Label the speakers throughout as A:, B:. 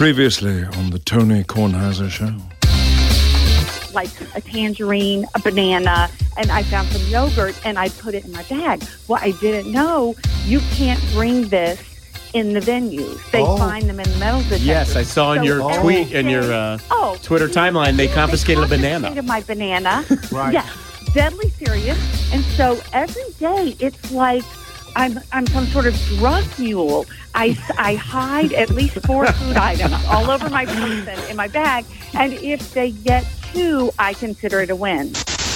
A: Previously on the Tony Kornheiser Show.
B: Like a tangerine, a banana, and I found some yogurt, and I put it in my bag. Well, I didn't know you can't bring this in the venues. They find them in the metal detectors.
C: Yes, I saw in your tweet, in your Twitter timeline, they confiscated a banana.
B: My banana.
D: Right.
B: Yes, deadly serious. And so every day, it's like I'm some sort of drug mule. I hide at least 4 food items all over my person in my bag, and if they get 2, I consider it a win.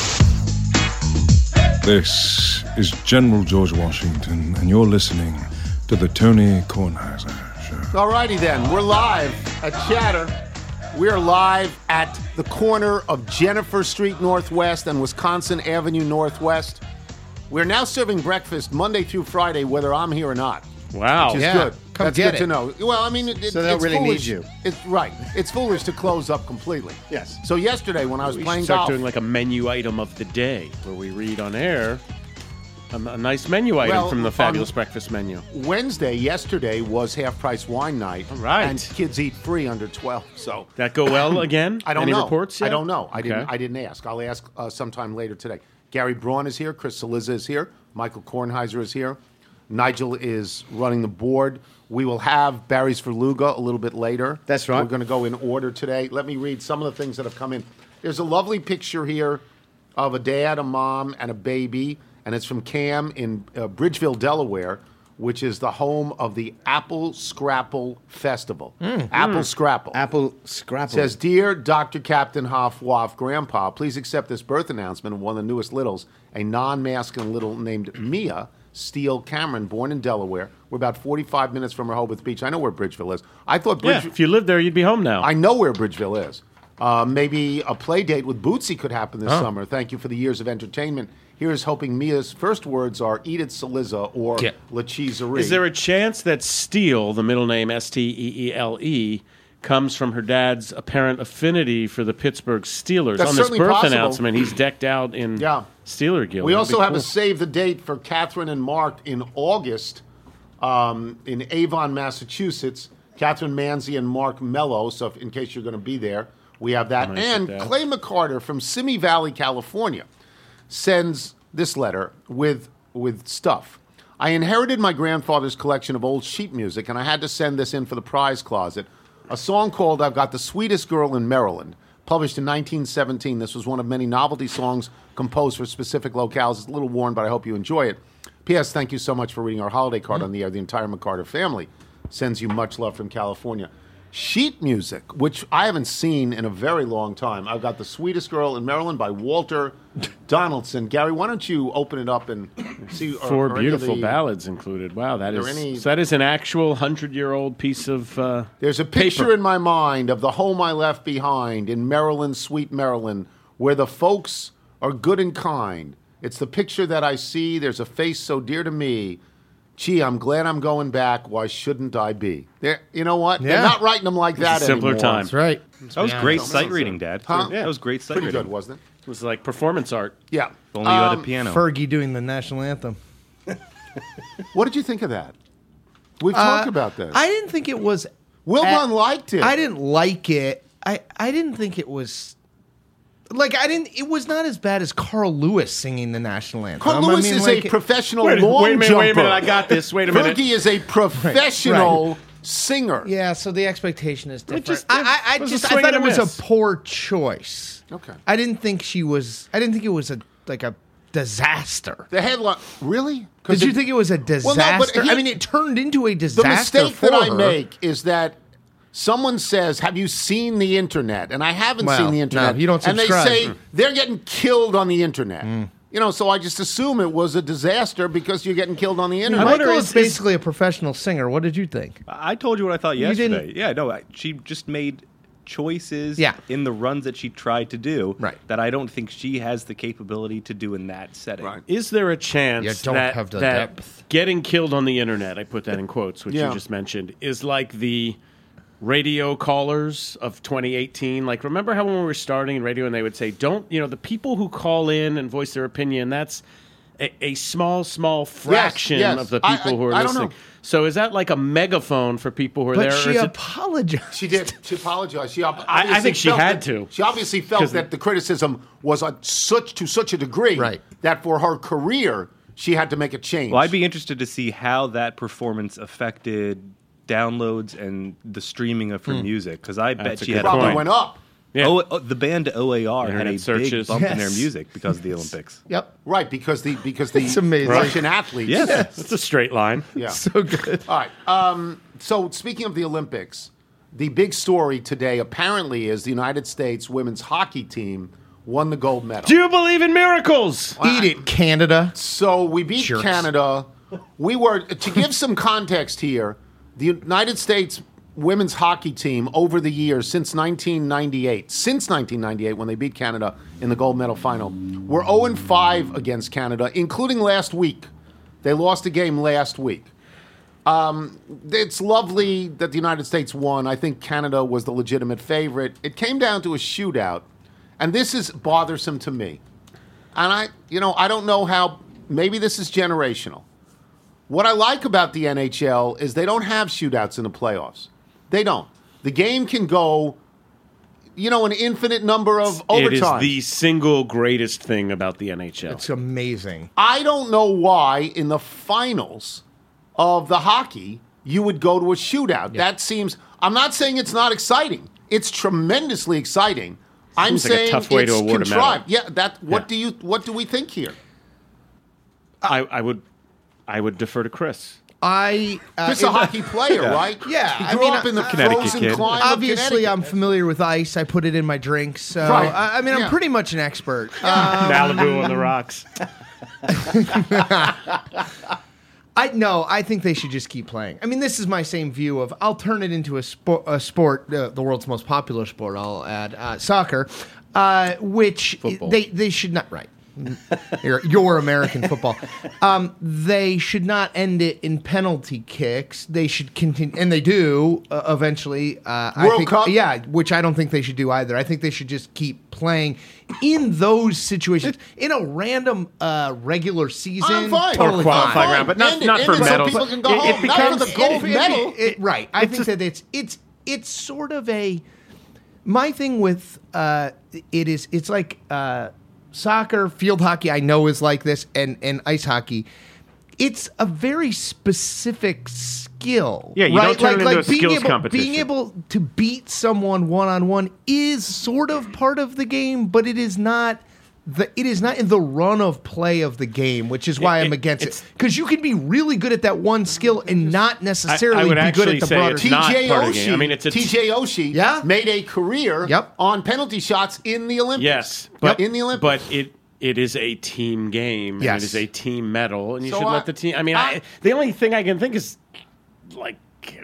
A: This is General George Washington, and you're listening to the Tony Kornheiser Show.
D: All righty then. We're live at Chatter. We're live at the corner of Jennifer Street Northwest and Wisconsin Avenue Northwest. We're now serving breakfast Monday through Friday, whether I'm here or not.
C: Wow.
D: Which is good. That's good to know. Well, I mean,
E: So they don't really need
D: foolish.
E: you.
D: It's right. It's foolish to close up completely.
E: Yes.
D: So yesterday when I was
C: We
D: playing
C: should start
D: golf,
C: doing like a menu item of the day where we read on air a nice menu item from the fabulous breakfast menu.
D: yesterday was half-price wine night.
C: All right.
D: And kids eat free under 12. So
C: That go well again?
D: I don't
C: Any
D: know.
C: reports yet?
D: I don't know. I
C: Okay.
D: didn't ask. I'll ask sometime later today. Gary Braun is here. Chris Saliza is here. Michael Kornheiser is here. Nigel is running the board. We will have Barry's Verluga a little bit later.
E: That's right.
D: We're going to go in order today. Let me read some of the things that have come in. There's a lovely picture here of a dad, a mom, and a baby, and it's from Cam in Bridgeville, Delaware, which is the home of the Apple Scrapple Festival. Apple Scrapple.
E: Apple Scrapple.
D: Says, Dear Dr. Captain Hoff Waff Grandpa, please accept this birth announcement of one of the newest littles, a non-masculine little named Mia Steele Cameron, born in Delaware. We're about 45 minutes from Rehoboth Beach. I know where Bridgeville is. I thought
C: Yeah, if you lived there, you'd be home now.
D: I know where Bridgeville is. Maybe a play date with Bootsy could happen this summer. Thank you for the years of entertainment. Here's hoping Mia's first words are Edith Saliza or La Cheeserie.
C: Is there a chance that Steele, the middle name Steele, comes from her dad's apparent affinity for the Pittsburgh Steelers?
D: That's
C: on this
D: certainly
C: birth
D: possible.
C: announcement, he's decked out in Steeler gear.
D: We
C: That'd
D: also
C: be
D: have
C: cool.
D: a save the date for Catherine and Mark in August in Avon, Massachusetts. Catherine Manzi and Mark Mello, so in case you're going to be there, we have that.
C: Nice
D: And
C: with that.
D: Clay McCarter from Simi Valley, California, sends this letter with stuff. I inherited my grandfather's collection of old sheet music, and I had to send this in for the prize closet. A song called I've Got the Sweetest Girl in Maryland, published in 1917. This was one of many novelty songs composed for specific locales. It's a little worn, but I hope you enjoy it. P.S. Thank you so much for reading our holiday card on the air. The entire McCarter family sends you much love from California. Sheet music, which I haven't seen in a very long time. I've got The Sweetest Girl in Maryland by Walter Donaldson. Gary, why don't you open it up and see?
C: Four
D: are any of
C: beautiful
D: the-
C: ballads included. Wow, that
D: Are there
C: is
D: any-
C: so that is an actual 100-year-old piece of
D: There's a picture
C: paper.
D: in my mind of the home I left behind in Maryland, sweet Maryland, where the folks are good and kind. It's the picture that I see. There's a face so dear to me. Gee, I'm glad I'm going back. Why shouldn't I be? You know what? They're not writing them like that
C: a simpler
D: anymore.
C: time.
E: That's right.
F: That was great sight reading, Dad.
D: Huh?
F: That was great sight
D: Pretty
F: reading.
D: good, wasn't it?
C: It was like performance art.
D: Yeah.
F: If only you had a piano.
E: Fergie doing the national anthem.
D: What did you think of that? We've talked about this.
E: I didn't think it was.
D: Wilbon liked it.
E: I didn't like it. I didn't think it was. Like, I didn't. It was not as bad as Carl Lewis singing the national anthem.
D: Carl Lewis is a professional long jumper.
C: Wait a minute, I got this. Wait a minute.
D: Fergie is a professional singer.
E: Yeah, so the expectation is different.
C: just-
E: I
C: it was a
E: just I
C: swing
E: thought
C: and
E: it
C: a
E: was
C: miss.
E: a poor choice.
D: Okay.
E: I didn't think she was. I didn't think it was a disaster.
D: The headline, really?
E: Did you think it was a disaster?
D: Well, no, but
E: I mean, it turned into a
D: The
E: disaster.
D: mistake
E: for
D: that I
E: her.
D: make is that someone says, "Have you seen the internet?" And I haven't
E: Well,
D: seen the internet.
E: no, you don't
D: And they
E: subscribe.
D: say they're getting killed on the internet. You know, so I just assume it was a disaster because you're getting killed on the internet.
E: Michael
C: wonder,
E: is basically a professional singer. What did you think?
F: I told you what I thought
E: You
F: yesterday.
E: didn't-
F: Yeah, no, she just made choices
E: Yeah.
F: in the runs that she tried to do
E: Right.
F: that I don't think she has the capability to do in that setting.
D: Right.
C: Is there a chance
E: You don't
C: that,
E: have the
C: that
E: depth.
C: getting killed on the internet, I put that in quotes, which
D: Yeah.
C: you just mentioned, is like the radio callers of 2018? Like, remember how when we were starting in radio and they would say, don't, the people who call in and voice their opinion, that's a small fraction
D: yes.
C: of the people who are
D: I don't
C: listening.
D: know.
C: So is that like a megaphone for people who are
E: But
C: there?
E: she
C: or is it-
E: apologized.
D: She did. She apologized. She
C: I think she had to.
D: She obviously felt that the criticism was to such a degree
E: Right.
D: that for her career she had to make a change.
F: Well, I'd be interested to see how that performance affected downloads and the streaming of her music, because I bet
C: That's a
F: she
C: good
F: had
C: point.
D: Probably went up.
C: Yeah.
F: The band OAR had a
C: Internet searches.
F: big bump in their
E: Yes.
F: music because of the Olympics.
E: Yep.
D: Right, because the
E: It's amazing.
D: Russian athletes.
F: Yes.
C: It's a straight line.
D: Yeah.
E: So good.
D: All right. So speaking of the Olympics, the big story today apparently is the United States women's hockey team won the gold medal.
C: Do you believe in miracles?
E: Eat it, Canada.
D: So we beat
E: Jerks.
D: Canada. We were, to give some context here, the United States women's hockey team over the years since 1998, when they beat Canada in the gold medal final, were 0-5 against Canada, including last week. They lost a game last week. It's lovely that the United States won. I think Canada was the legitimate favorite. It came down to a shootout, and this is bothersome to me. And I don't know how, maybe this is generational. What I like about the NHL is they don't have shootouts in the playoffs. They don't. The game can go, an infinite number of
C: It is
D: overtimes.
C: the single greatest thing about the NHL.
E: It's amazing.
D: I don't know why in the finals of the hockey you would go to a shootout. That seems, I'm not saying it's not exciting. It's tremendously exciting. I'm
C: Seems like a
D: saying
C: tough way
D: it's
C: to award a medal.
D: contrived. Yeah, what do we think here?
C: I would defer to Chris.
D: Chris is a hockey player, right?
E: Yeah,
D: He
E: I
D: grew
E: mean,
D: up in the
F: Connecticut
D: frozen
F: kid.
D: climate of
E: Obviously,
D: Connecticut.
E: I'm familiar with ice. I put it in my drinks. So,
D: Right.
E: I'm
D: Yeah.
E: pretty much an expert.
C: Malibu on the rocks.
E: I think they should just keep playing. I mean, this is my same view of I'll turn it into a sport, the world's most popular sport, I'll add, soccer, which
C: Football.
E: they should not, right. Your American football. They should not end it in penalty kicks. They should continue, and they do eventually. I think,
D: Cup?
E: yeah, which I don't think they should do either. I think they should just keep playing in those situations. In a random regular season,
D: I'm fine.
E: totally
C: Or qualifying
E: fine.
C: round, but not
D: End it,
C: for
D: end it so
C: medals.
D: people can go
C: It- it
D: home. Not for the
C: becomes-
D: gold medal.
E: Right. I think that it's sort of a my thing with it's like soccer, field hockey I know is like this, and ice hockey. It's a very specific skill.
C: Yeah, you
E: right?
C: don't turn it into a
E: being
C: skills
E: able,
C: competition.
E: Being able to beat someone one-on-one is sort of part of the game, but it is not in the run of play of the game, which is why I'm against it. Because you can be really good at that one skill and not necessarily
C: I would
E: be good
C: actually
E: at the
C: say
E: broader.
C: it's not
D: TJ
C: part of the game. I mean,
D: Oshie,
C: it's
D: TJ Oshie
E: Yeah.
D: made a career
E: Yep.
D: on penalty shots in the Olympics.
C: Yes, but
D: in the Olympics.
C: but it is a team game.
E: Yes.
C: And it is a team medal, and you
D: So
C: should let the team. I mean, the only thing I can think is like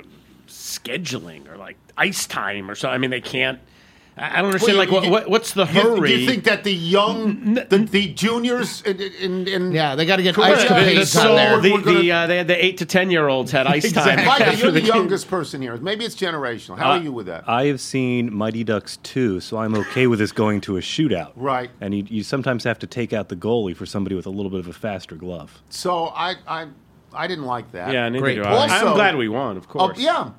C: scheduling or like ice time or something. I mean, they can't. I don't understand.
D: Well,
C: What's the
D: Do
C: hurry?
D: you think that the young, the juniors, in
E: Yeah, they got to get
D: Correct.
E: ice
D: Yeah,
E: capades
D: so
E: on there.
D: we're gonna-
C: they had the 8 to 10-year-olds had ice time.
E: Exactly.
D: Micah,
C: after
D: you're the
C: game.
D: youngest person here. Maybe it's generational. How are you with that?
F: I have seen Mighty Ducks 2, so I'm okay with this going to a shootout.
D: Right.
F: And you sometimes have to take out the goalie for somebody with a little bit of a faster glove.
D: So I didn't like that.
C: Yeah, neither
E: Great
C: do
E: point.
C: I.
D: Also-
C: I'm glad we won, of course.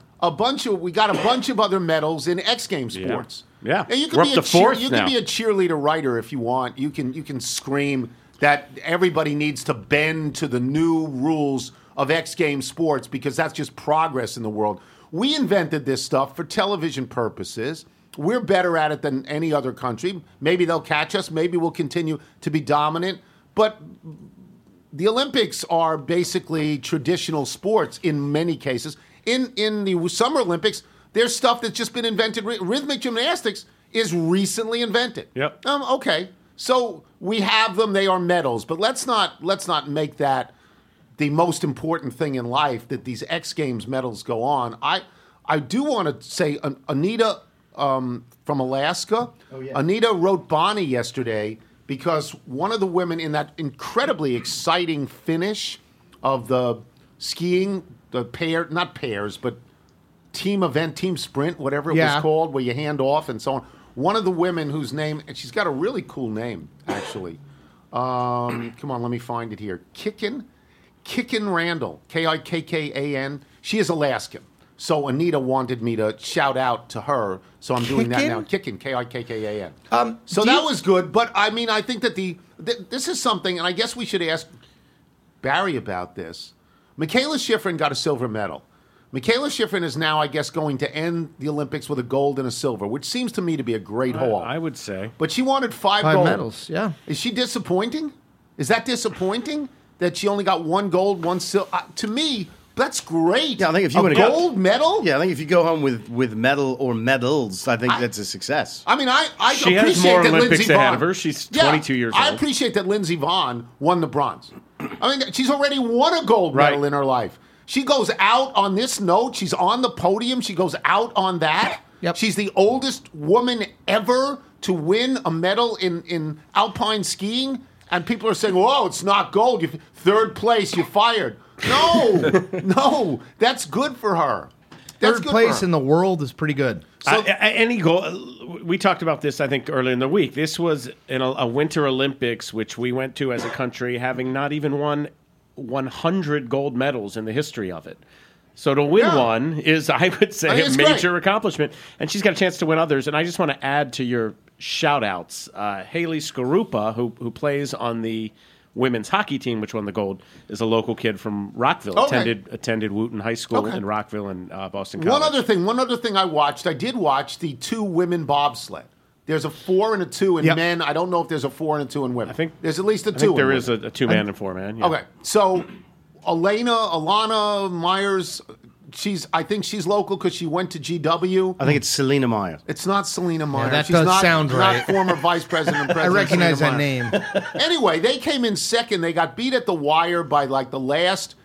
D: we got a bunch of other medals in X Games sports.
C: Yeah.
D: And you
C: We're
D: can
C: up
D: be
C: to fourth
D: you
C: now.
D: can be a cheerleader writer if you want. You can scream that everybody needs to bend to the new rules of X Games sports because that's just progress in the world. We invented this stuff for television purposes. We're better at it than any other country. Maybe they'll catch us. Maybe we'll continue to be dominant. But the Olympics are basically traditional sports in many cases. In the Summer Olympics, there's stuff that's just been invented. Rhythmic gymnastics is recently invented.
C: Yep.
D: Okay. So we have them. They are medals. But let's not make that the most important thing in life, that these X Games medals go on. I do want to say Anita from Alaska.
E: Oh, yeah.
D: Anita wrote Bonnie yesterday because one of the women in that incredibly exciting finish of the skiing, the not pairs, but team event, team sprint, whatever it was called, where you hand off and so on. One of the women whose name, and she's got a really cool name, actually. Come on, let me find it here. Kickin Randall, Kikkan. She is Alaskan. So Anita wanted me to shout out to her, so I'm doing that now. Kickin, Kikkan. So that was good, but I mean, I think that this is something, and I guess we should ask Barry about this. Michaela Schifrin got a silver medal. Michaela Schifrin is now, I guess, going to end the Olympics with a gold and a silver, which seems to me to be a great haul.
C: I would say.
D: But she wanted five
E: Five
D: gold
E: medals, yeah.
D: Is she disappointing? Is that disappointing that she only got one gold, one silver? To me, that's great.
G: Yeah, I think if you
D: a
G: want to
D: gold medal.
G: Yeah, I think if you go home with medal or medals, I think that's a success.
D: I mean, I
C: She
D: appreciate
C: has more
D: that
C: Olympics
D: Lindsey
C: ahead
D: Vonn,
C: of her. She's 22 years
D: I
C: old.
D: appreciate that Lindsey Vonn won the bronze. I mean, she's already won a gold medal
C: Right.
D: in her life. She goes out on this note. She's on the podium. She goes out on that.
E: Yep.
D: She's the oldest woman ever to win a medal in alpine skiing. And people are saying, whoa, it's not gold. You third place, you're fired. No, that's good for her. That's
E: Third
D: good
E: place
D: for her.
E: in the world is pretty good.
D: So-
C: Any goal? We talked about this, I think, earlier in the week. This was in a Winter Olympics, which we went to as a country, having not even won 100 gold medals in the history of it. So to win one is, I would
D: I
C: say,
D: think
C: a
D: it's
C: major
D: great.
C: accomplishment. And she's got a chance to win others. And I just want to add to your shout-outs. Haley Skarupa, who plays on the women's hockey team, which won the gold, is a local kid from Rockville.
D: Okay.
C: Attended Wooten High School
D: Okay.
C: in Rockville and Boston College.
D: One other thing I did watch the 2 women bobsled. There's a 4 and a 2 in
E: Yep.
D: men. I don't know if there's a 4 and a 2 in women.
C: I think
D: there's at least a 2
C: I think
D: in
C: there
D: women.
C: is a 2-man and 4-man. Yeah.
D: Okay, so Alana Myers, I think she's local because she went to GW.
G: I think it's Selena Meyer.
D: It's not Selena Meyer.
E: that
D: She's
E: does
D: not,
E: sound right.
D: Not former vice president.
E: I
D: President
E: recognize
D: Selena
E: that
D: Meyer.
E: name.
D: Anyway, they came in second. They got beat at the wire by like the last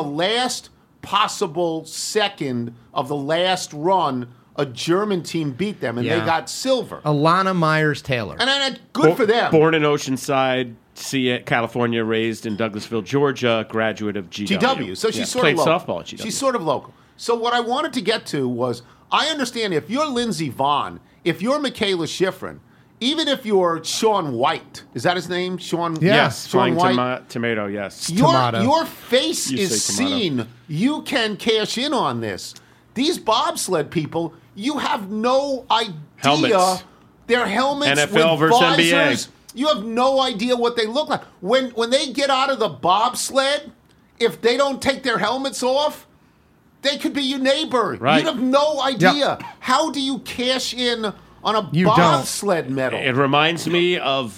D: possible second of the last run. A German team beat them, and they
E: Yeah.
D: got silver.
E: Alana Myers-Taylor.
D: And good for them.
C: Born in Oceanside, California, raised in Douglasville, Georgia, graduate of GW.
D: GW. So she's sort
C: played
D: of local.
C: softball at GW.
D: She's sort of local. So what I wanted to get to was, I understand if you're Lindsey Vonn, if you're Michaela Schifrin, even if you're Shaun White, is that his name? Shaun?
E: Yeah.
C: Yes,
D: Shaun
C: flying
D: White.
C: tomato, yes.
E: Tomato.
D: Your face
C: You
D: is
C: say tomato.
D: seen. You can cash in on this. These bobsled people, you have no idea.
C: Helmets.
D: Their helmets
C: NFL
D: with
C: versus
D: visors.
C: NBA.
D: You have no idea what they look like. When they get out of the bobsled, if they don't take their helmets off, they could be your neighbor.
C: Right.
D: You'd have no idea.
E: Yep.
D: How do you cash in on a
E: You don't.
D: bobsled medal?
C: It reminds me of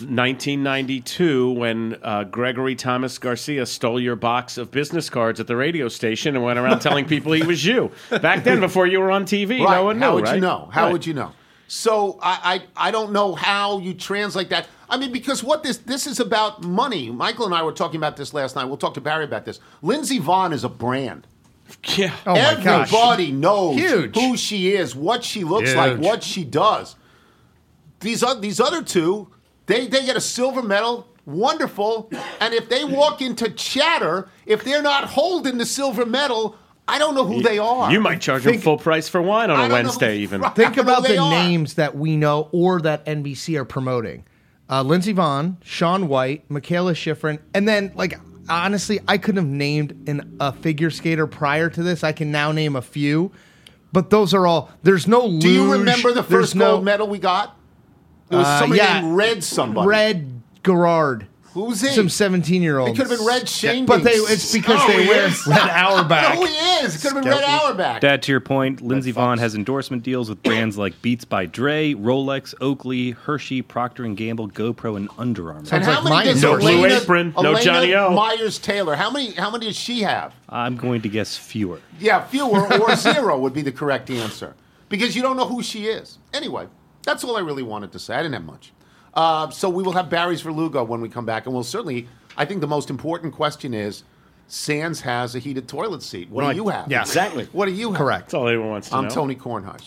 C: 1992 when Gregory Thomas Garcia stole your box of business cards at the radio station and went around telling people he was you. Back then, before you were on TV,
D: Right.
C: no one knew,
D: How would
C: right?
D: you know? How
C: Right.
D: would you know? So I don't know how you translate that. I mean, because what this is about money. Michael and I were talking about this last night. We'll talk to Barry about this. Lindsey Vonn is a brand.
C: Yeah.
E: Oh, my gosh.
D: Everybody knows
E: Huge.
D: who she is, what she looks like,
E: Huge.
D: what she does. These other two, they get a silver medal. Wonderful. And if they walk into chatter, if they're not holding the silver medal, I don't know who they are.
C: You might charge them full price for wine on
D: I
C: a
D: don't know
C: Wednesday,
D: who-
C: even.
D: Right.
E: Think
D: I don't know
E: about
D: who
E: the
D: they are.
E: names that we know or that NBC are promoting. Lindsey Vonn, Shaun White, Michaela Schifrin, and then, like, honestly, I couldn't have named a figure skater prior to this. I can now name a few, but those are all. There's no luge.
D: Do you remember the
E: there's
D: first
E: no,
D: gold medal we got? It was somebody named Red somebody.
E: Red Gerard.
D: Who's he?
E: Some 17-year-olds.
D: It could have been Red Shane
E: But
D: Binks.
E: it's because
D: Oh,
E: they
D: he
E: wear
D: is.
E: Red Auerbach.
D: No, he is. It could have been Red Auerbach.
F: Dad, to your point, Lindsey Vonn has endorsement deals with brands like Beats by Dre, Rolex, Oakley, Hershey, Procter & Gamble, GoPro, and Under Armour.
D: And
E: Sounds
D: how
E: like
D: many
E: my
D: does
C: No Blue
D: Elena,
C: Apron, no
D: Elena
C: Johnny O.
D: Myers-Taylor, how many does she have?
F: I'm going to guess fewer.
D: Yeah, fewer or zero would be the correct answer. Because you don't know who she is. Anyway, that's all I really wanted to say. I didn't have much. So we will have Barry's Verlugo when we come back. And we'll certainly, I think the most important question is, Sands has a heated toilet seat. What do you have?
E: Yeah.
G: Exactly.
D: What do you have?
E: Correct.
C: That's all anyone wants to know.
D: I'm Tony Kornheiser.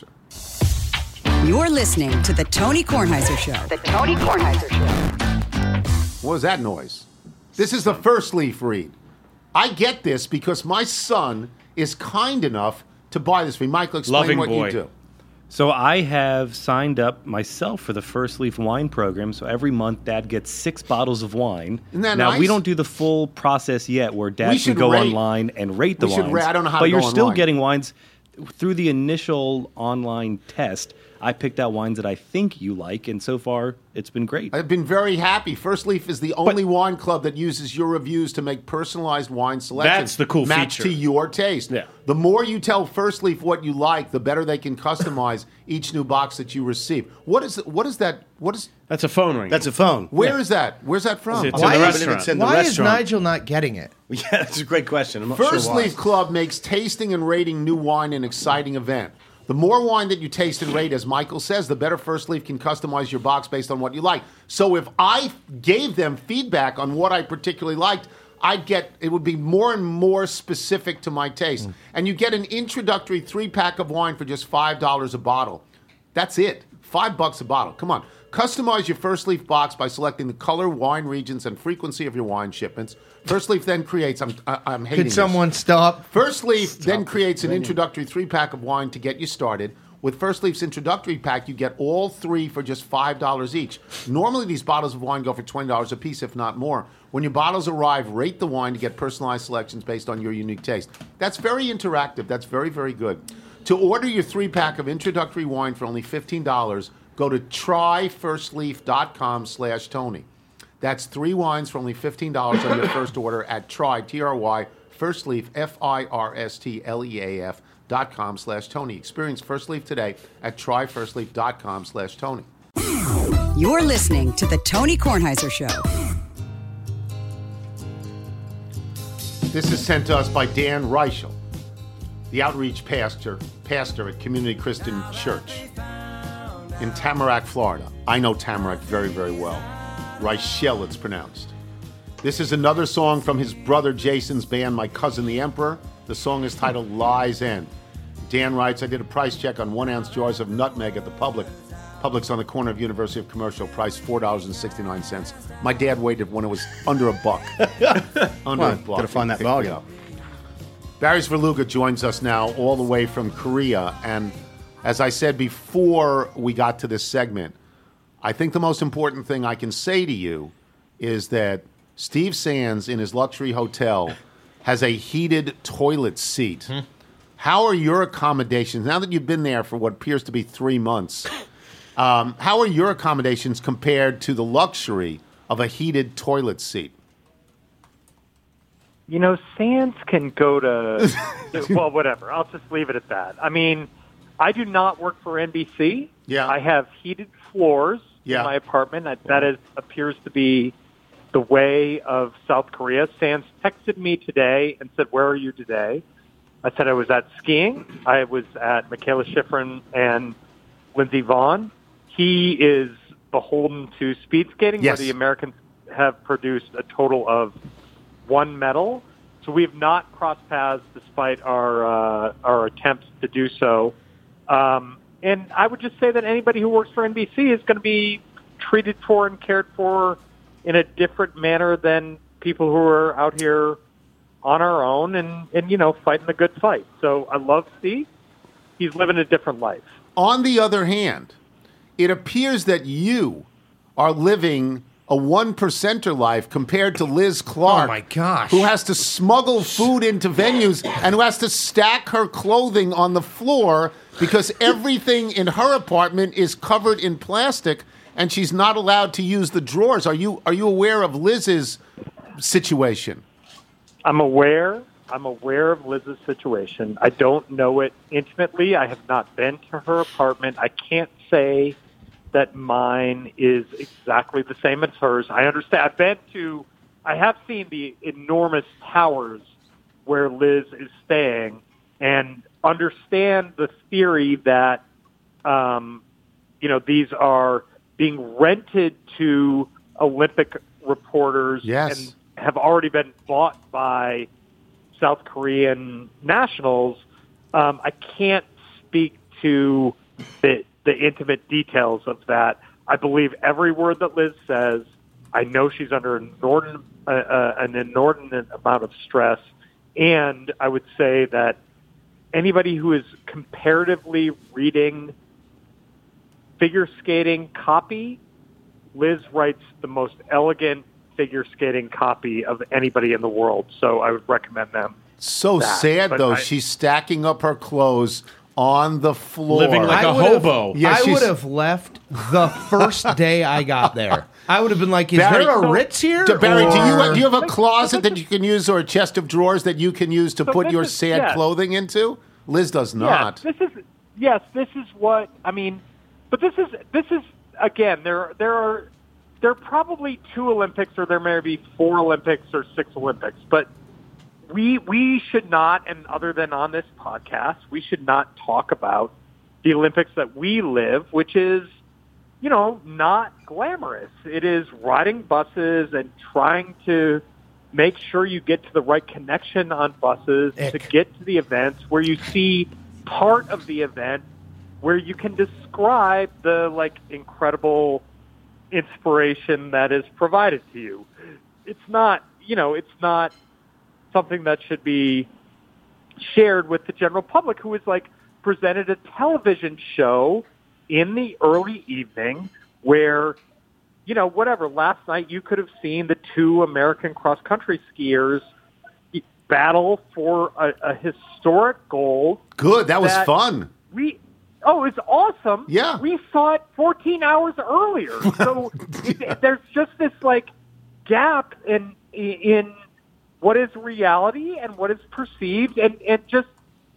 H: You're listening to The Tony Kornheiser Show.
B: The Tony Kornheiser Show.
D: What was that noise? This is the first leaf read. I get this because my son is kind enough to buy this for me. Michael, explain
C: Loving
D: what
C: boy.
D: you do.
F: So I have signed up myself for the First Leaf Wine Program. So every month, Dad gets 6 bottles of wine.
D: Isn't that
F: now,
D: nice?
F: we don't do the full process yet where
D: We
F: Dad can
D: should
F: go
D: rate-
F: online and rate the
D: we should
F: wines.
D: I don't know how
F: but
D: to
F: you're
D: go
F: still
D: online.
F: getting wines through the initial online test. I picked out wines that I think you like, and so far, it's been great.
D: I've been very happy. First Leaf is the only wine club that uses your reviews to make personalized wine selections.
C: That's the cool
D: matched
C: feature.
D: to your taste.
C: Yeah.
D: The more you tell First Leaf what you like, the better they can customize each new box that you receive. What is that?
C: That's a phone ring.
G: That's a phone.
D: Where is that? Where's that from?
C: It's
E: Why
C: in the
E: is-
C: restaurant.
G: It's in the
E: Why is
G: restaurant.
E: Nigel not getting it?
G: Yeah, that's a great question. I'm not
D: First
G: sure why.
D: Leaf Club makes tasting and rating new wine an exciting event. The more wine that you taste and rate, as Michael says, the better First Leaf can customize your box based on what you like. So if I gave them feedback on what I particularly liked, it would be more and more specific to my taste. And you get an introductory 3-pack of wine for just $5 a bottle. That's it. $5 a bottle. Come on. Customize your First Leaf box by selecting the color, wine regions, and frequency of your wine shipments. First Leaf then creates. I'm hating
E: Could
D: this.
E: someone stop?
D: First Leaf then creates an introductory 3-pack of wine to get you started. With First Leaf's introductory pack, you get all 3 for just $5 each. Normally, these bottles of wine go for $20 a piece, if not more. When your bottles arrive, rate the wine to get personalized selections based on your unique taste. That's very interactive. That's very, very good. To order your 3-pack of introductory wine for only $15, go to tryfirstleaf.com/Tony. That's 3 wines for only $15 on your first order at Try, T-R-Y, First Leaf, FIRSTLEAF.com/Tony. Experience First Leaf today at tryfirstleaf.com/Tony.
H: You're listening to The Tony Kornheiser Show.
D: This is sent to us by Dan Reichel, the outreach pastor at Community Christian Church in Tamarack, Florida. I know Tamarack very, very well. Reichel, it's pronounced. This is another song from his brother Jason's band, My Cousin the Emperor. The song is titled Lie's End. Dan writes, I did a price check on 1-ounce jars of nutmeg at the Publix on the corner of University of Commercial, price $4.69. My dad waited when it was under $1. Under
G: Well,
D: $1.
G: gotta find that
D: Picked
G: value.
D: it up. Barry Sverluga joins us now all the way from Korea. And as I said before we got to this segment, I think the most important thing I can say to you is that Steve Sands in his luxury hotel has a heated toilet seat. How are your accommodations, now that you've been there for what appears to be 3 months, how are your accommodations compared to the luxury of a heated toilet seat?
I: You know, Sands can go to, well, whatever. I'll just leave it at that. I mean, I do not work for NBC.
D: Yeah.
I: I have heated floors
D: Yeah.
I: in my apartment. That appears to be the way of South Korea. Sands texted me today and said, where are you today? I said I was at skiing. I was at Michaela Schifrin and Lindsey Vonn. He is beholden to speed skating,
D: Yes.
I: where the Americans have produced a total of 1 medal. So we have not crossed paths despite our attempts to do so. And I would just say that anybody who works for NBC is going to be treated for and cared for in a different manner than people who are out here on our own and you know, fighting the good fight. So I love Steve. He's living a different life.
D: On the other hand, it appears that you are living a 1%er life compared to Liz Clark.
E: Oh, my gosh.
D: Who has to smuggle food into venues and who has to stack her clothing on the floor because everything in her apartment is covered in plastic and she's not allowed to use the drawers. Are you aware of Liz's situation?
I: I'm aware of Liz's situation. I don't know it intimately. I have not been to her apartment. I can't say that mine is exactly the same as hers. I understand. I have seen the enormous towers where Liz is staying and understand the theory that, you know, these are being rented to Olympic reporters
D: Yes.
I: and have already been bought by South Korean nationals. I can't speak to the intimate details of that. I believe every word that Liz says. I know she's under an inordinate amount of stress. And I would say that anybody who is comparatively reading figure skating copy, Liz writes the most elegant figure skating copy of anybody in the world. So I would recommend them.
D: So sad, though. She's stacking up her clothes on the floor.
C: Living like a hobo.
E: I would have left the first day I got there. I would have been like, is
D: Barry,
E: there a Ritz here?
D: Barry, do you have a closet that you can use or a chest of drawers that you can use to put your sad clothing into? Liz does not.
I: This is what I mean. But this is again. There are probably 2 Olympics, or there may be 4 Olympics or 6 Olympics. But we should not, and other than on this podcast, we should not talk about the Olympics that we live, which is, not glamorous. It is riding buses and trying to make sure you get to the right connection on buses to get to the events where you see part of the event where you can describe the incredible inspiration that is provided to you. It's not something that should be shared with the general public, who is presented a television show in the early evening where, last night you could have seen the 2 American cross-country skiers battle for a historic gold.
D: Good. That was fun.
I: It was awesome.
D: Yeah.
I: We saw it 14 hours earlier. So there's just this gap in what is reality and what is perceived, and just,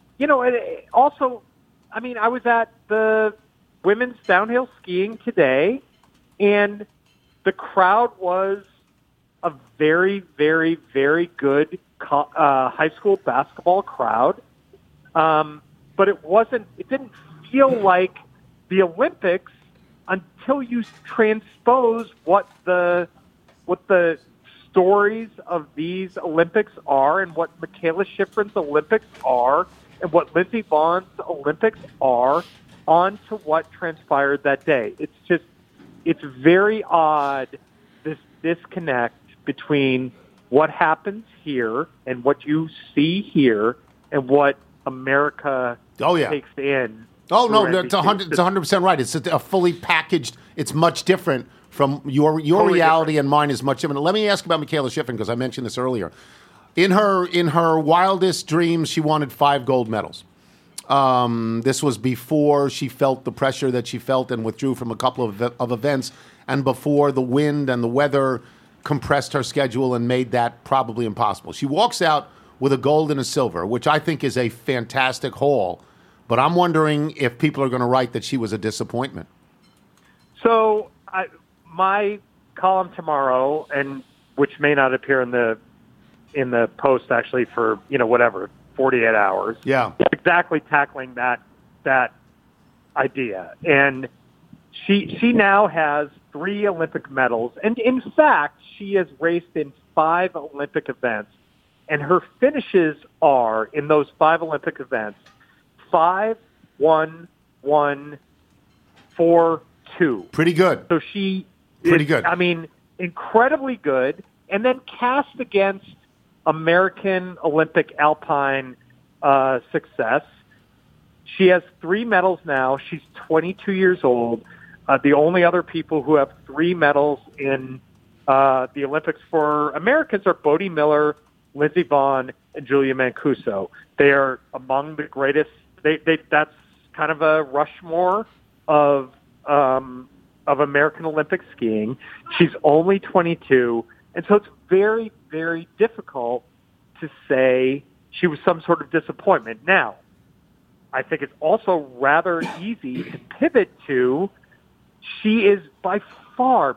I: also, I was at the women's downhill skiing today, and the crowd was a very, very, very good high school basketball crowd. But it didn't feel like the Olympics until you transpose what the stories of these Olympics are, and what Michaela Schifrin's Olympics are, and what Lindsey Vohn's Olympics are, onto what transpired that day. It's very odd, this disconnect between what happens here and what you see here and what America takes in.
D: Oh, no, it's 100% right. It's a fully packaged, it's much different from your reality, and mine is much different. Let me ask about Michaela Schifrin, because I mentioned this earlier. In her wildest dreams, she wanted 5 gold medals. This was before she felt the pressure that she felt and withdrew from a couple of events, and before the wind and the weather compressed her schedule and made that probably impossible. She walks out with a gold and a silver, which I think is a fantastic haul, but I'm wondering if people are going to write that she was a disappointment.
I: So my column tomorrow, and which may not appear in the Post actually for 48 hours.
D: Yeah,
I: exactly tackling that idea, and she now has 3 Olympic medals, and in fact she has raced in 5 Olympic events, and her finishes are in those 5 Olympic events 5, 1, 1, 4, 2.
D: Pretty good.
I: So she
D: pretty good.
I: Incredibly good, and then cast against American Olympic alpine success. She has 3 medals now. She's 22 years old. The only other people who have 3 medals in the Olympics for Americans are Bodie Miller, Lindsey Vonn, and Julia Mancuso. They are among the greatest. That's kind of a Rushmore of American Olympic skiing. She's only 22, and so it's very, very difficult to say she was some sort of disappointment. Now, I think it's also rather easy to pivot to she is by far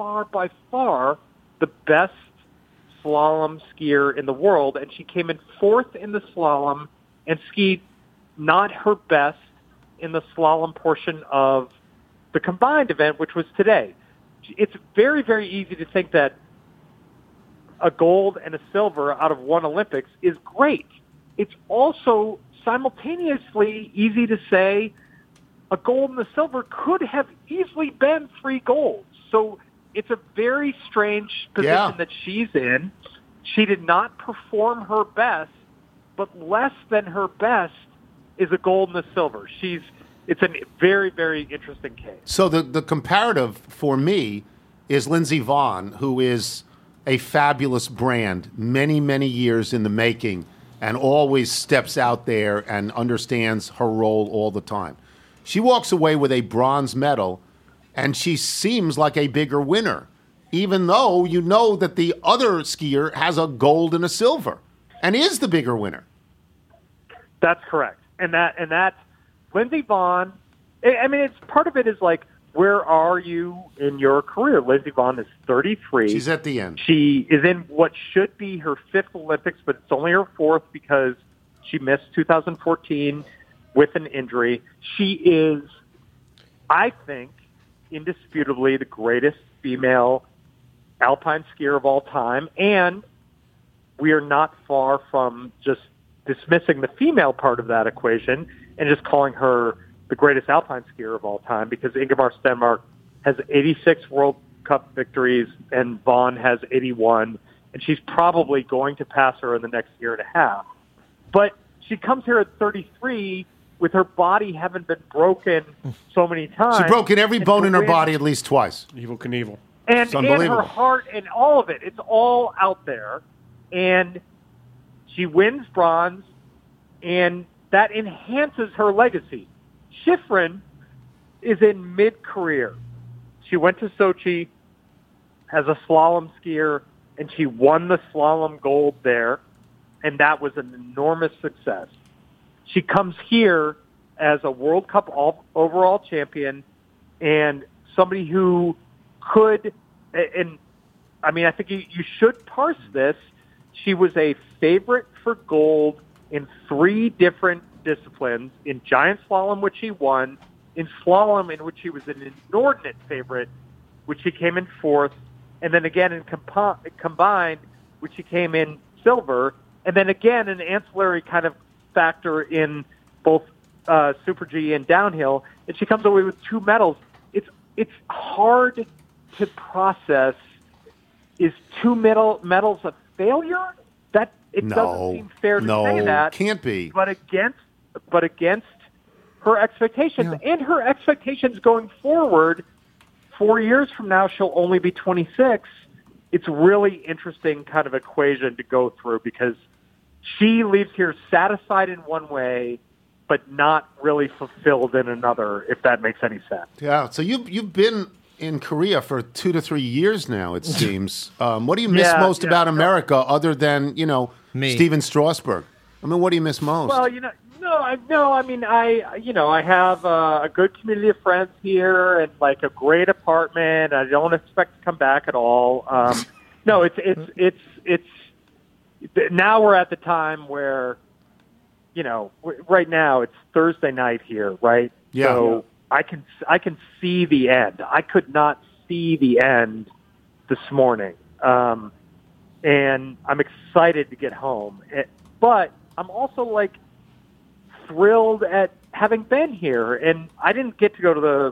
I: the best slalom skier in the world, and she came in 4th in the slalom and skied not her best in the slalom portion of the combined event, which was today. It's very, very easy to think that a gold and a silver out of one Olympics is great. It's also simultaneously easy to say a gold and a silver could have easily been 3 golds. So it's a very strange position that she's in. She did not perform her best, but less than her best is a gold and a silver. it's a very, very interesting case.
D: So the comparative for me is Lindsey Vonn, who is a fabulous brand, many, many years in the making, and always steps out there and understands her role all the time. She walks away with a bronze medal, and she seems like a bigger winner, even though you know that the other skier has a gold and a silver and is the bigger winner.
I: That's correct. And that's Lindsey Vonn. I mean, it's part of it is like, where are you in your career? Lindsey Vonn is 33.
D: She's at the end.
I: She is in what should be her 5th Olympics, but it's only her 4th because she missed 2014 with an injury. She is, I think, indisputably the greatest female alpine skier of all time, and we are not far from just dismissing the female part of that equation and just calling her the greatest alpine skier of all time, because Ingemar Stenmark has 86 World Cup victories and Vonn has 81, and she's probably going to pass her in the next year and a half. But she comes here at 33 with her body having been broken so many times.
D: She's broken every bone in her body at least twice.
C: Evil Knievel.
I: And her heart and all of it. It's all out there. And she wins bronze, and that enhances her legacy. Shiffrin is in mid-career. She went to Sochi as a slalom skier, and she won the slalom gold there, and that was an enormous success. She comes here as a World Cup overall champion and somebody who could, and I mean, I think you should parse this. She was a favorite for gold in 3 different disciplines: in giant slalom, which she won; in slalom, in which she was an inordinate favorite, which she came in 4th; and then again in combined, which she came in silver; and then again an ancillary kind of factor in both Super G and downhill. And she comes away with 2 medals. It's hard to process. Is 2 medals a failure? That it doesn't seem fair to say that.
D: Can't be.
I: But against her expectations and her expectations going forward, 4 years from now she'll only be 26. It's really interesting kind of equation to go through, because she leaves here satisfied in one way, but not really fulfilled in another, if that makes any sense.
D: Yeah. So you've been in Korea for 2 to 3 years now, it seems. What do you miss most about America, other than,
E: Me.
D: Steven Strasberg? I mean, what do you miss most?
I: Well, I have a good community of friends here and like a great apartment. I don't expect to come back at all. No, it's now we're at the time where, right now it's Thursday night here, right?
D: Yeah.
I: So I can see the end. I could not see the end this morning. And I'm excited to get home. But I'm also like thrilled at having been here. And I didn't get to go to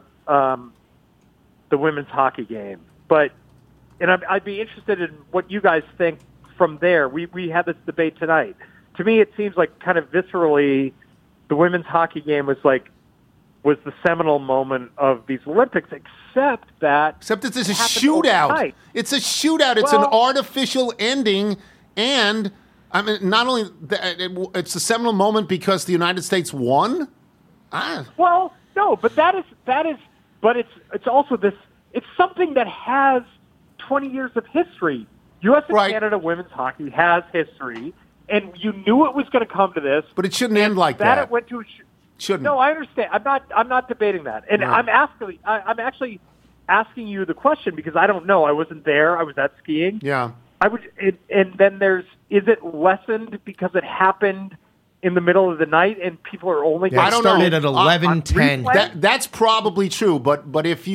I: the women's hockey game, and I'd be interested in what you guys think from there. We had this debate tonight. To me, it seems like kind of viscerally, the women's hockey game was the seminal moment of these Olympics, except it's a
D: shootout.
I: Overnight.
D: It's a shootout. It's an artificial ending, and I mean, not only it's a seminal moment because the United States won.
I: Well, no, but but it's also this. It's something that has 20 years of history. U.S. and Canada women's hockey has history, and you knew it was going to come to this.
D: But it shouldn't end like that.
I: It went to
D: shouldn't.
I: No, I understand. I'm not debating that, and
D: No.
I: I'm actually asking you the question because I don't know. I wasn't there. I was at skiing.
D: Yeah.
I: And then is it lessened because it happened in the middle of the night and people are only
E: I don't started know. At 11:10.
D: That's probably true, but if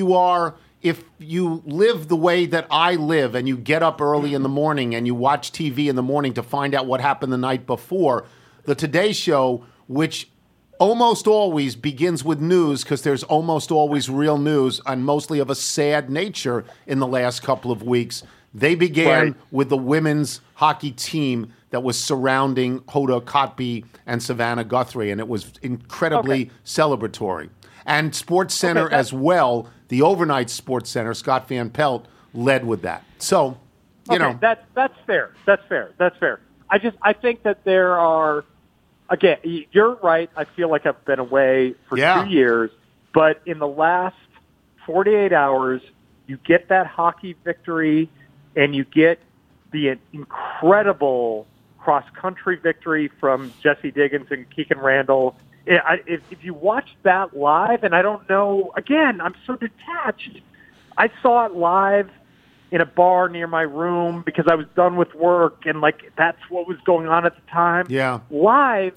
D: you live the way that I live and you get up early in the morning and you watch TV in the morning to find out what happened the night before, the Today Show, which almost always begins with news because there's almost always real news and mostly of a sad nature in the last couple of weeks, they began with the women's hockey team that was surrounding Hoda Kotb and Savannah Guthrie, and it was incredibly celebratory. And Sports Center as well, the overnight Sports Center, Scott Van Pelt led with that. So, you know.
I: That's fair. That's fair. I think that there are, again, you're right. I feel like I've been away for 2 years, but in the last 48 hours, you get that hockey victory and you get the incredible cross-country victory from Jesse Diggins and Keegan Randall. If you watch that live, and I don't know, again, I'm so detached. I saw it live in a bar near my room because I was done with work, and like that's what was going on at the time.
D: Yeah.
I: Live.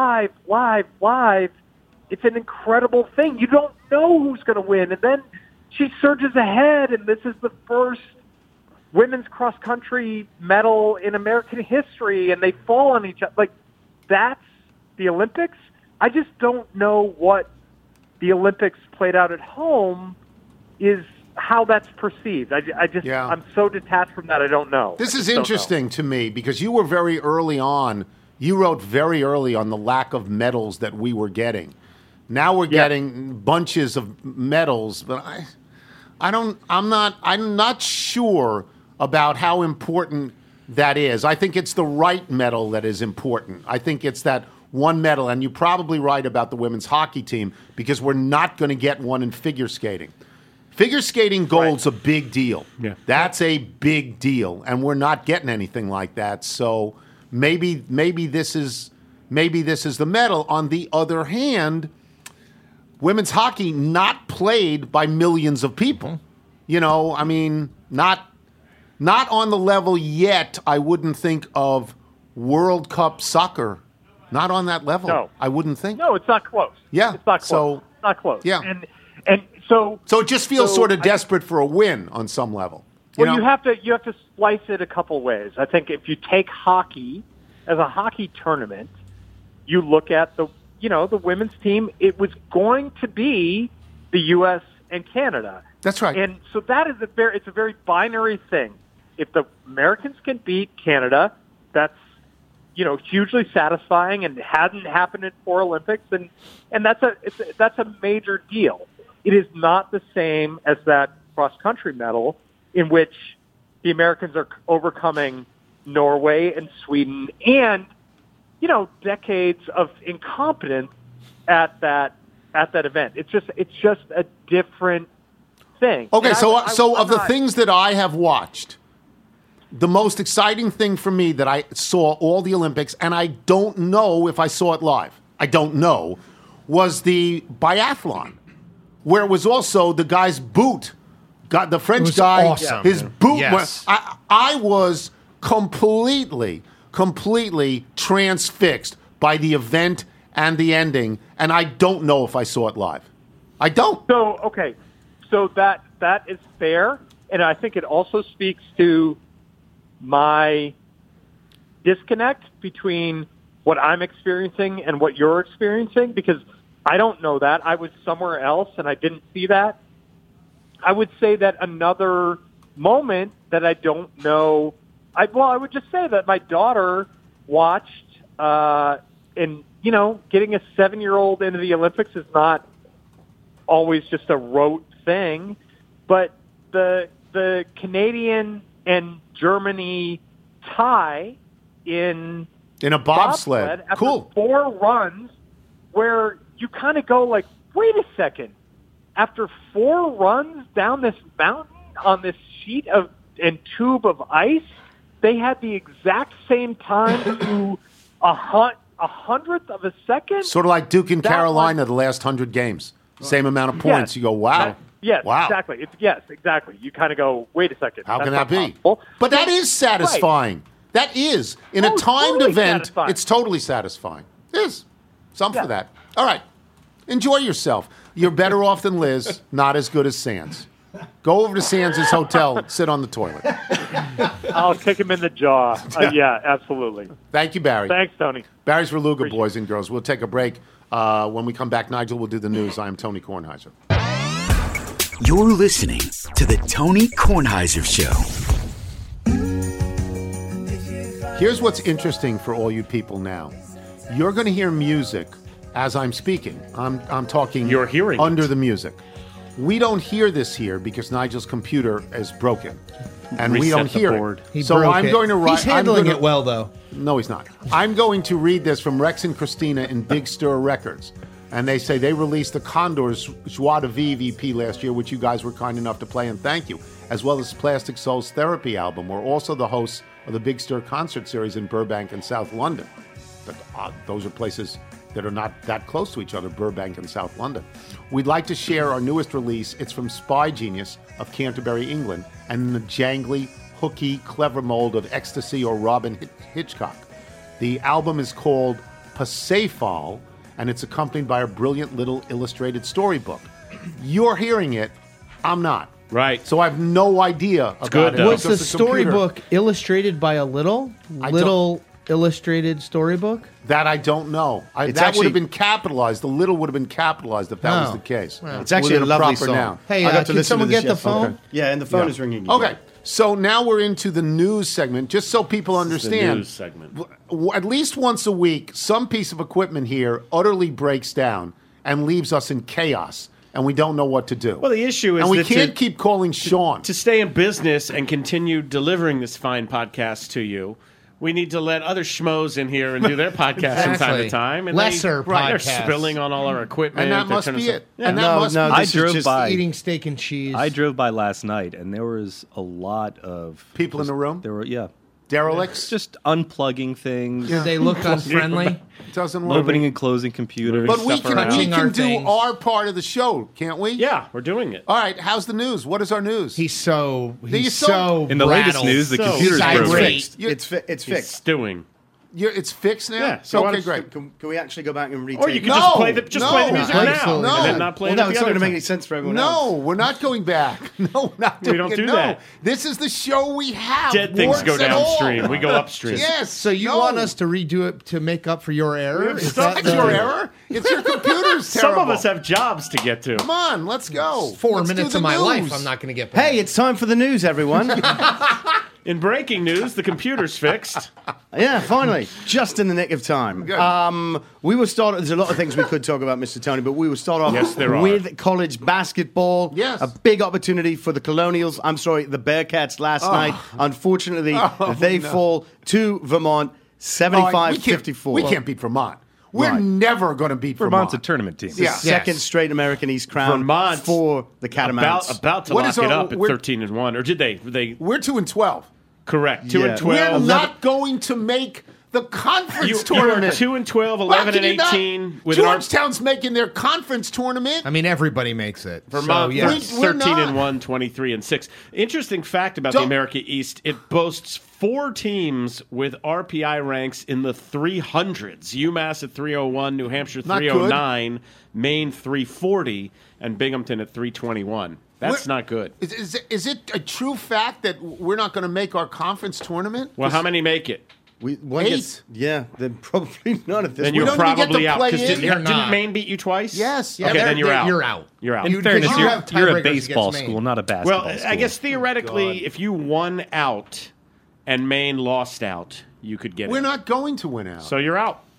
I: It's an incredible thing. You don't know who's going to win, and then she surges ahead, and this is the first women's cross-country medal in American history, and they fall on each other. Like, that's the Olympics. I just don't know what the Olympics played out at home is how that's perceived. I'm so detached from that, I don't know.
D: This is interesting to me because you were very early on. You wrote very early on the lack of medals that we were getting. Now we're getting bunches of medals, but I'm not sure about how important that is. I think it's the right medal that is important. I think it's that one medal, and you're probably right about the women's hockey team because we're not going to get one in figure skating. Figure skating gold's a big deal.
C: Yeah.
D: That's a big deal, and we're not getting anything like that. So maybe this is the medal. On the other hand, women's hockey not played by millions of people. You know, I mean, not on the level yet. I wouldn't think of World Cup soccer. Not on that level.
I: No.
D: I wouldn't think.
I: No, it's not close.
D: Yeah.
I: It's not close.
D: So,
I: it's not close.
D: Yeah.
I: And so
D: it just feels sort of desperate for a win on some level.
I: You have to slice it a couple ways. I think if you take hockey as a hockey tournament, you look at the women's team. It was going to be the U.S. and Canada.
D: That's right.
I: And so that is it's a very binary thing. If the Americans can beat Canada, that's hugely satisfying and hadn't happened in 4 Olympics, and that's a major deal. It is not the same as that cross-country medal in which the Americans are overcoming Norway and Sweden and, decades of incompetence at that event. It's just a different thing.
D: Okay, so of the things that I have watched, the most exciting thing for me that I saw all the Olympics, and I don't know if I saw it live, was the biathlon, where it was also the guy's boot. The French guy,
E: awesome.
D: His boot.
E: Yes.
D: I was completely transfixed by the event and the ending, and I don't know if I saw it live. I don't.
I: So that is fair, and I think it also speaks to my disconnect between what I'm experiencing and what you're experiencing, because I don't know that. I was somewhere else and I didn't see that. I would say that another moment that I don't know, I would just say that my daughter watched, and getting a 7-year-old into the Olympics is not always just a rote thing, but the Canadian and Germany tie in
D: a bobsled.
I: After
D: Cool.
I: 4 runs, where you kind of go like, wait a second. After 4 runs down this mountain on this sheet and tube of ice, they had the exact same time to a hundredth of a second.
D: Sort of like Duke and Carolina the last 100 games. Same amount of points.
I: Yes.
D: You go, wow.
I: Yes,
D: wow.
I: exactly. Exactly. You kind of go, wait a second.
D: How can
I: that's
D: that
I: not
D: be?
I: possible.
D: But that is satisfying. Right. That is. In a timed
I: totally
D: event,
I: satisfying.
D: it's totally satisfying. It is. Something for that. All right. Enjoy yourself. You're better off than Liz, not as good as Sands. Go over to Sands' hotel, sit on the toilet.
I: I'll kick him in the jaw. Yeah, absolutely.
D: Thank you, Barry.
I: Thanks, Tony.
D: Barry's Verluga, boys and girls. We'll take a break. When we come back, Nigel will do the news. I am Tony Kornheiser.
J: You're listening to the Tony Kornheiser Show.
D: Here's what's interesting for all you people now. You're going to hear music as I'm speaking. I'm talking.
C: You're hearing
D: under
C: it.
D: the music. We don't hear this here because Nigel's computer is broken, and we
C: Reset
D: don't
C: the
D: hear
C: board.
D: it.
E: He
D: So
E: broke
D: I'm
E: it.
D: going to write.
E: He's handling it well, though.
D: No, he's not. I'm going to read this from Rex and Christina in Big Stir Records. And they say they released the Condors Joie de Vivre EP last year, which you guys were kind enough to play, and thank you, as well as Plastic Souls Therapy album. We're also the hosts of the Big Stir concert series in Burbank and South London. But, those are places that are not that close to each other, Burbank and South London. We'd like to share our newest release. It's from Spy Genius of Canterbury, England, and in the jangly, hooky, clever mold of Ecstasy or Robin Hitchcock. The album is called Parsifal, and it's accompanied by a brilliant little illustrated storybook. You're hearing it. I'm not.
C: Right.
D: So I have no idea about
C: good,
D: it.
C: though.
E: Was the
D: because computer-
E: storybook illustrated by a little illustrated storybook?
D: That I don't know.
G: It's
D: that
G: actually-
D: would have been capitalized. The little would have been capitalized if that was
E: Oh.
D: the case.
G: It's actually a
D: With
G: lovely
D: proper
G: song.
D: noun.
E: Hey,
G: I got to
E: can
G: listen
E: someone
G: to this
E: get the
G: yesterday.
E: phone?
G: Yeah, and the phone
D: Yeah.
G: is ringing.
D: Okay. So now we're into the news segment, just so people
C: This is the
D: understand.
C: news segment.
D: At least once a week, some piece of equipment here utterly breaks down and leaves us in chaos, and we don't know what to do.
C: Well, the issue is
D: and we
C: that
D: can't keep calling Sean.
C: to stay in business and continue delivering this fine podcast to you. We need to let other schmoes in here and do their podcasts from time to
E: Exactly.
C: time. And
E: Lesser
C: they're
E: podcasts.
C: spilling on all our equipment.
D: And that
C: They're
D: must
C: turning
D: be
C: us-
D: it.
C: Yeah.
D: And that
G: No,
D: must
G: no,
D: be
F: I
G: this is
F: drove
G: just
F: by.
E: Eating steak and cheese.
F: I drove by last night, and there was a lot of
D: People in the room?
F: There were, yeah,
D: Derelicts?
F: just unplugging things,
E: Did they look unfriendly?
D: Doesn't work.
F: opening and closing computers.
D: But we
C: stuff
D: can,
C: around.
D: we
E: Touching our
D: can do
E: things.
D: our part of the show, can't we?
C: Yeah, we're doing it.
D: All right, how's the news? What is our news?
E: He's so
D: He's so-
F: In the latest
E: rattled.
F: news, the
C: So-
F: computer's
E: He's
F: broken.
E: irate.
G: It's
C: He's
G: fixed.
C: stewing.
D: It's fixed now?
C: Yeah, so
D: okay,
C: why
D: great.
G: Can we actually go back and retake
C: Or you can
G: it?
D: No,
C: just play the music
D: no,
C: now,
E: absolutely
C: and then
D: not.
C: not play
G: Well,
C: it
G: no,
C: at the
G: it's not
C: other
G: going to make
C: time.
G: any sense for everyone
D: No,
G: else.
D: we're not going back. No, we're not doing
C: don't
D: it.
C: do
D: No.
C: that.
D: This is the show we have.
C: Dead things
D: Warts
C: go
D: and all.
C: downstream. We go upstream.
D: Yes.
E: So you
D: no.
E: want us to redo it to make up for your error? Is that
D: It's your error. It's your computer's
C: Some
D: terrible.
C: of us have jobs to get to.
D: Come on, let's go.
E: 4
D: Let's do
E: minutes
D: the
E: of my
D: news.
E: life I'm not going to get back.
G: Hey, it's time for the news, everyone.
C: In breaking news, the computer's fixed.
G: Yeah, finally, just in the nick of time.
D: Good.
G: We will start. There's a lot of things we could talk about, Mr. Tony, but we will start off
C: Yes, there are.
G: with college basketball.
D: Yes.
G: A big opportunity for the Colonials. I'm sorry, the Bearcats last night. Unfortunately, they fall to Vermont,
D: Oh,
G: 75-54.
D: we can't beat Vermont. We're
G: Right.
D: never going to beat
F: Vermont's a
D: Vermont.
F: tournament team.
D: Yeah.
G: Second
E: Yes.
G: straight American East crown
C: Vermont
G: for the Catamounts.
C: About to
D: What
C: lock
D: is
C: it
D: our-
C: up at
D: we're-
C: 13-1, or did they? They
D: We're 2-12.
C: correct 2
G: Yeah.
C: and
D: We're
C: 12.
D: not going to make the conference
C: You are
D: tournament.
C: 2-12,
D: How
C: 11
D: can
C: and
D: you not?
C: 18 with an
D: Georgetown's making their conference tournament.
E: I mean, everybody makes it.
C: Vermont,
E: So, yes.
D: We're not.
C: 13-1, 23-6. Interesting fact about the
D: Don't-
C: America East: it boasts 4 teams with RPI ranks in the 300s. UMass at 301, New Hampshire
D: Not good.
C: 309, Maine 340, and Binghamton at 321. That's
D: We're-
C: not good.
D: Is it a true fact that we're not going to make our conference tournament?
C: Well, how many make it?
G: One
D: 8?
G: gets- yeah, they're probably none at this
C: Then
G: point.
C: you're
D: don't even get
C: probably
D: to
C: out.
D: play
C: 'Cause
D: in.
C: didn't,
E: You're
C: didn't
E: not.
C: Maine beat you twice?
D: Yes.
C: Okay, then you're out.
E: You're out.
C: You're out.
F: In
E: You-
F: fairness,
E: because you
F: you're,
E: have
F: you're a
E: tiebreakers
F: baseball
E: against Maine.
F: school, not a basketball
C: Well,
F: school.
C: I guess theoretically, if you won out and Maine lost out, you could get
D: We're
C: it.
D: not going to win out.
C: So you're out.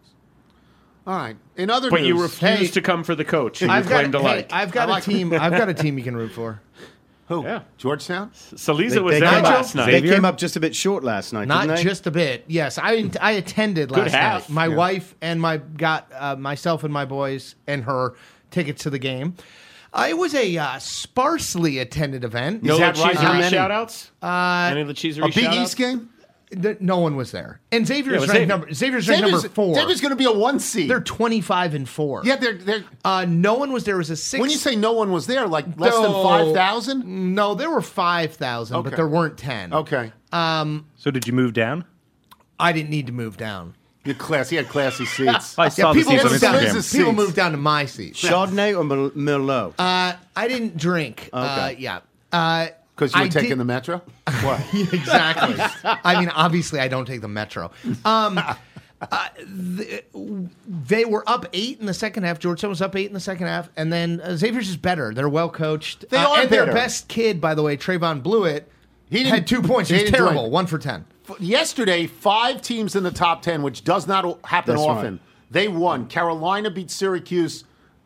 D: All right. In other
C: But
D: news,
C: you refuse
E: Hey,
C: to come for the coach who you
E: I've
C: claim
E: got,
C: to
E: hey,
C: like.
E: I've got
D: I like
E: a team. I've got a team you can root for.
D: who?
C: Yeah.
D: Georgetown?
C: Saliza was
G: They
C: there
G: came
C: last
G: up-
C: night.
G: They came up just a bit short last night,
E: Not
G: didn't they?
E: just a bit. Yes, I attended
C: Good
E: last
C: half.
E: night. My
D: Yeah.
E: wife and myself and my boys and her tickets to the game. It was a sparsely attended event.
C: No
D: Is that right? How
C: cheesery
D: many?
C: shout-outs? Any of the cheesery
D: A Big
C: shout-outs?
D: East game?
E: No one was there, and Xavier's
C: Yeah, it was
E: ranked
C: Xavier.
E: Xavier's ranked number 4.
D: Xavier's going to be a 1 seed.
E: They're 25-4.
D: yeah, they're.
E: No one was there. It was a 6.
D: When you say no one was there, like less than
E: No.
D: 5,000?
E: No, there were 5,000, but
D: Okay.
E: there weren't 10.
D: Okay.
F: So did you move down?
E: I didn't need to move down.
D: He had classy seats.
F: I saw the
E: people
F: seats on
E: moved down.
F: Instagram.
D: Seats.
E: People moved down to my seat.
G: Chardonnay or Merlot?
E: I didn't drink.
G: Okay.
E: Yeah.
D: Because you were
E: I
D: taking
E: did-
D: the metro? What?
E: Exactly. I mean, obviously, I don't take the metro. They were up 8 in the second half. Georgetown was up 8 in the second half, and then Xavier's is better. They're well coached.
D: They are
E: and their
D: better.
E: best kid, by the way, Trayvon Blewett,
D: He didn't-
E: had 2 points. He
D: he
E: was
D: didn't
E: terrible.
D: drink.
E: 1 for 10.
D: Yesterday, 5 teams in the top 10, which does not happen
G: That's
D: often, They won. Carolina beat Syracuse.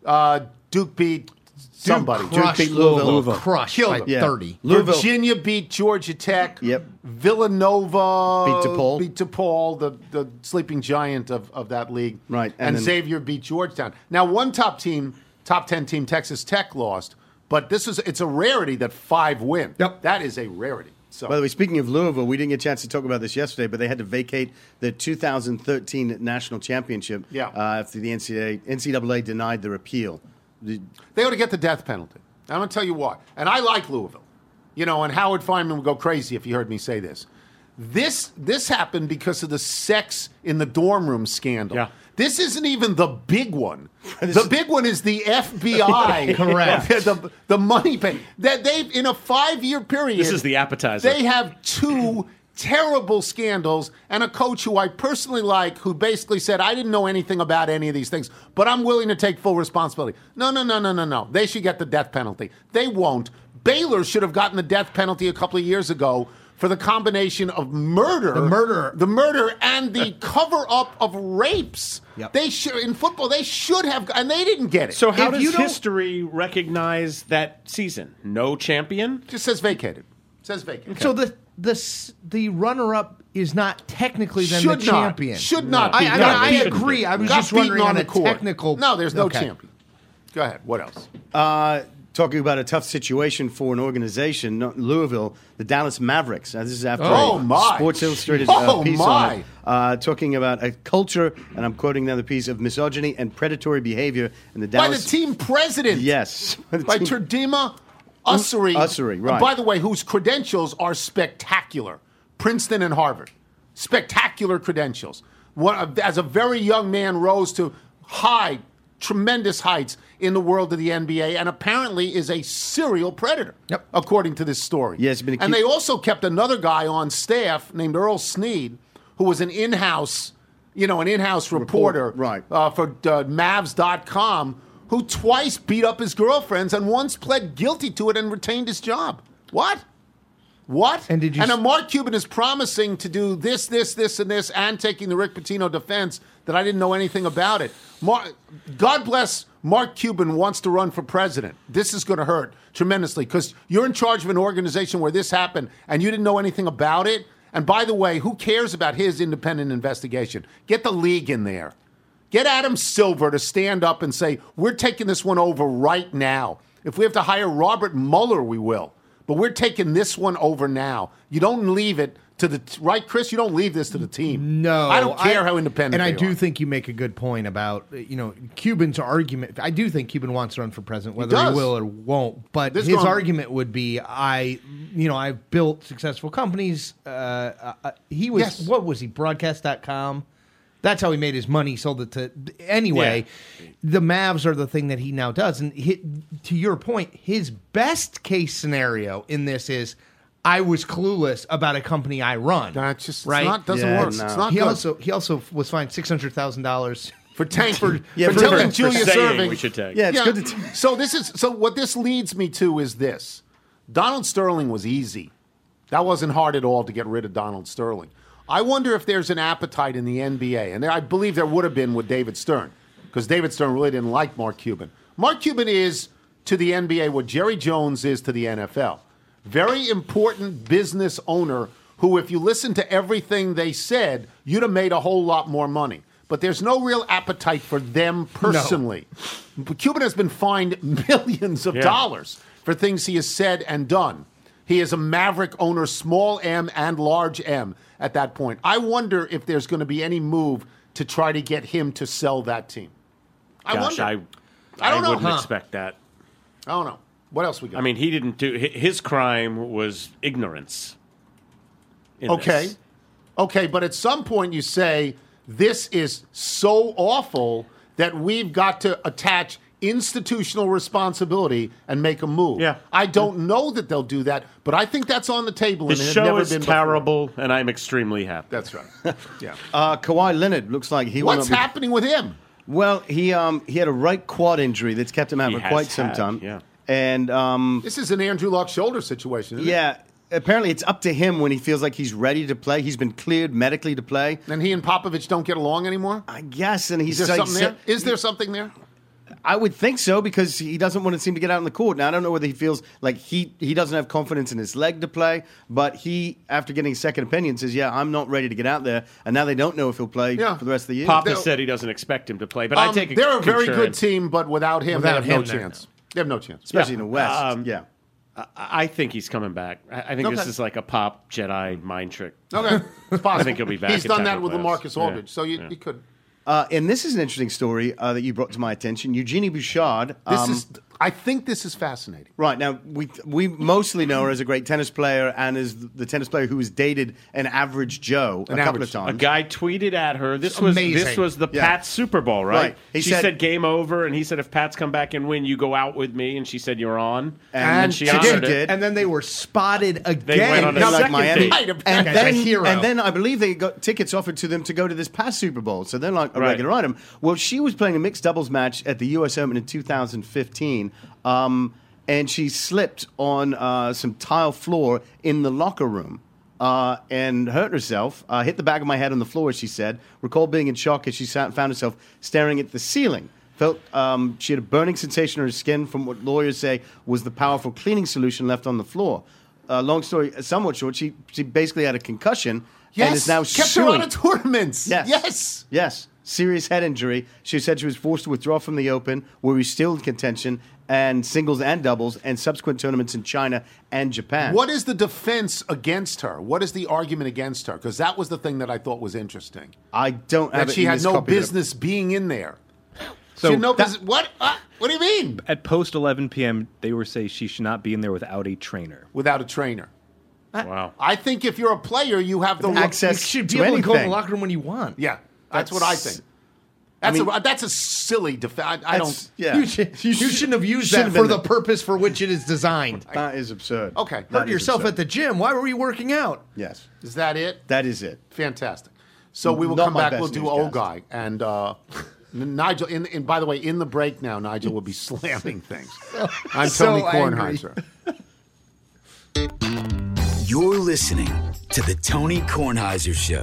D: Duke beat somebody.
E: Duke
G: beat Louisville.
E: Crushed
D: Killed
E: by
D: them.
G: Yeah.
E: 30.
G: Louisville.
D: Virginia beat Georgia Tech.
G: Yep.
D: Villanova
G: Beat
D: DePaul, the sleeping giant of that league.
G: Right.
D: And
G: And then-
D: Xavier beat Georgetown. Now, one top 10 team, Texas Tech, lost, but it's a rarity that 5 win.
E: Yep.
D: That is a rarity. So
G: By the way, speaking of Louisville, we didn't get a chance to talk about this yesterday, but they had to vacate the 2013 national championship after the NCAA denied their appeal.
D: they ought to get the death penalty. I'm going to tell you why. And I like Louisville. And Howard Feynman would go crazy if he heard me say this. This happened because of the sex in the dorm room scandal.
C: Yeah.
D: This isn't even the big one. The big one is the FBI.
E: Correct.
D: The money pay. That they've in a 5-year period.
C: This is the appetizer.
D: They have 2 terrible scandals and a coach who I personally like, who basically said, I didn't know anything about any of these things, but I'm willing to take full responsibility. No. They should get the death penalty. They won't. Baylor should have gotten the death penalty a couple of years ago for the combination of murder, the murder, and the cover-up of rapes.
E: Yep.
D: They should in football. They should have, and they didn't get it.
C: So how
E: If you
C: does
E: don't-
C: history recognize that season? No champion?
D: Just says vacated. Says vacated.
E: So the runner-up is not technically then
D: Should
E: the
D: not.
E: champion.
D: Should not be.
E: I
D: No,
E: I
C: shouldn't
E: agree.
C: be.
E: I was
D: Got
E: just wondering
D: beaten
E: on
D: the
E: a
D: court.
E: technical.
D: No, there's no
E: Okay.
D: champion. Go ahead. What else?
G: Talking about a tough situation for an organization, Louisville, the Dallas Mavericks. This is after
D: Oh,
G: a
D: my.
G: Sports Illustrated
D: Oh,
G: piece
D: my.
G: on it, talking about a culture, and I'm quoting another piece, of misogyny and predatory behavior in the
D: By
G: Dallas.
D: the team president.
G: Yes.
D: By Turdima Ussery.
G: Ussery, right.
D: By the way, whose credentials are spectacular. Princeton and Harvard. Spectacular credentials. As a very young man, rose to tremendous heights in the world of the NBA, and apparently is a serial predator, according to this story.
G: Yes, been
D: and they also kept another guy on staff named Earl Snead, who was an in-house reporter
G: right.
D: for Mavs.com, who twice beat up his girlfriends and once pled guilty to it and retained his job. What?
E: And did you?
D: And Mark Cuban is promising to do this, and this, and taking the Rick Pitino defense that I didn't know anything about it. God bless Mark Cuban wants to run for president. This is going to hurt tremendously because you're in charge of an organization where this happened and you didn't know anything about it. And by the way, who cares about his independent investigation? Get the league in there. Get Adam Silver to stand up and say, we're taking this one over right now. If we have to hire Robert Mueller, we will. But we're taking this one over now. You don't leave it to the right, Chris. You don't leave this to the team.
E: No,
D: I don't care how independent.
E: And I
D: they
E: do
D: are.
E: think you make a good point about Cuban's argument. I do think Cuban wants to run for president, whether he will or won't. But his argument would be, I've built successful companies. He was what was he? Broadcast.com. That's how he made his money. He sold it to anyway. Yeah. The Mavs are the thing that he now does, and to your point, his best case scenario in this is, I was clueless about a company I run.
D: That's just
E: right.
D: Doesn't work. No. It's not.
E: He also was fined $600,000
D: for telling Julius Erving
C: we should take.
G: Yeah, it's good to.
D: So what this leads me to is this: Donald Sterling was easy. That wasn't hard at all to get rid of Donald Sterling. I wonder if there's an appetite in the NBA, and I believe there would have been with David Stern, because David Stern really didn't like Mark Cuban. Mark Cuban is to the NBA what Jerry Jones is to the NFL. Very important business owner who, if you listen to everything they said, you'd have made a whole lot more money. But there's no real appetite for them personally. No. Cuban has been fined millions of dollars for things he has said and done. He is a Maverick owner, small M and large M at that point. I wonder if there's going to be any move to try to get him to sell that team. I don't know.
C: I wouldn't expect that.
D: I don't know. What else we got?
C: I mean, he didn't do... His crime was ignorance.
D: Okay, but at some point you say, this is so awful that we've got to attach institutional responsibility and make a move.
C: Yeah.
D: I don't know that they'll do that, but I think that's on the table.
C: The
D: and it has
C: show
D: never
C: is
D: been
C: terrible,
D: before.
C: and I'm extremely happy.
D: That's right. Yeah.
G: Kawhi Leonard looks like he.
D: What's happening with him?
G: Well, he had a right quad injury that's kept him out for quite some time.
C: Yeah.
G: And
D: this is an Andrew Luck shoulder situation. Isn't it?
G: apparently it's up to him when he feels like he's ready to play. He's been cleared medically to play.
D: And he and Popovich don't get along anymore?
G: I guess. And he's
D: Is there something there? Is there something there?
G: I would think so because he doesn't want to seem to get out on the court. Now, I don't know whether he feels like he doesn't have confidence in his leg to play, but he, after getting a second opinion, says, yeah, I'm not ready to get out there. And now they don't know if he'll play for the rest of the year.
C: Papa said he doesn't expect him to play, but I take
D: they're a very good team, but without him, they have no chance. They have no chance.
G: Especially in the West.
C: I think he's coming back. I think this is like a Pop Jedi mind trick.
D: Okay. It's possible.
C: I think he'll be back.
D: He's
C: in
D: done
C: time
D: that
C: for
D: with
C: playoffs.
D: LaMarcus Aldridge, so you could.
G: And this is an interesting story that you brought to my attention. Eugenie Bouchard.
D: I think this is fascinating.
G: Right. Now, we mostly know her as a great tennis player and as the tennis player who has dated an average Joe a couple of times.
C: A guy tweeted at her. This
E: Amazing.
C: was the Pat Super Bowl, right?
G: He
C: She said game over, and he said, if Pats come back and win, you go out with me. And she said, you're on.
G: And
C: she honored it.
E: And then they were spotted again.
C: They went on a second
G: Miami.
C: date.
G: And then I believe they got tickets offered to them to go to this past Super Bowl. So they're like a regular item. Well, she was playing a mixed doubles match at the U.S. Open in 2015. And she slipped on some tile floor in the locker room and hurt herself. Hit the back of my head on the floor, she said. Recalled being in shock as she found herself staring at the ceiling. Felt she had a burning sensation on her skin from what lawyers say was the powerful cleaning solution left on the floor. Long story somewhat short, she basically had a concussion and is now
D: kept
G: suing.
D: her out of tournaments.
G: Yes. Serious head injury. She said she was forced to withdraw from the Open, where he's still in contention, and singles and doubles, and subsequent tournaments in China and Japan.
D: What is the defense against her? What is the argument against her? Because that was the thing that I thought was interesting.
G: I don't have
D: that
G: it
D: she
G: in
D: had
G: this
D: no
G: copy
D: business being in there.
F: So
D: she had no business. What? What do you mean?
F: At post 11 p.m., they were saying she should not be in there without a trainer.
D: Without a trainer.
C: Wow.
D: I think if you're a player, you have the
G: access
E: You should be
G: to
E: able to go in the
G: anything.
E: locker room when you want.
D: Yeah, that's what I think. That's a silly defense. I don't.
G: Yeah.
E: You shouldn't have used
G: Shouldn't
E: that
G: have
E: for
G: been
E: the purpose for which it is designed.
G: That is absurd.
D: Okay.
G: That
E: Hurt
G: is
E: yourself
G: absurd.
E: at the gym. Why were you working out?
G: Yes.
D: Is that it?
G: That is it.
D: Fantastic. So we will
G: Not
D: come
G: my
D: back.
G: best
D: We'll do
G: news
D: old
G: cast.
D: guy and Nigel. And by the way, in the break now, Nigel will be slamming things. I'm
E: So
D: Tony
E: angry.
D: Kornheiser.
J: You're listening to the Tony Kornheiser Show.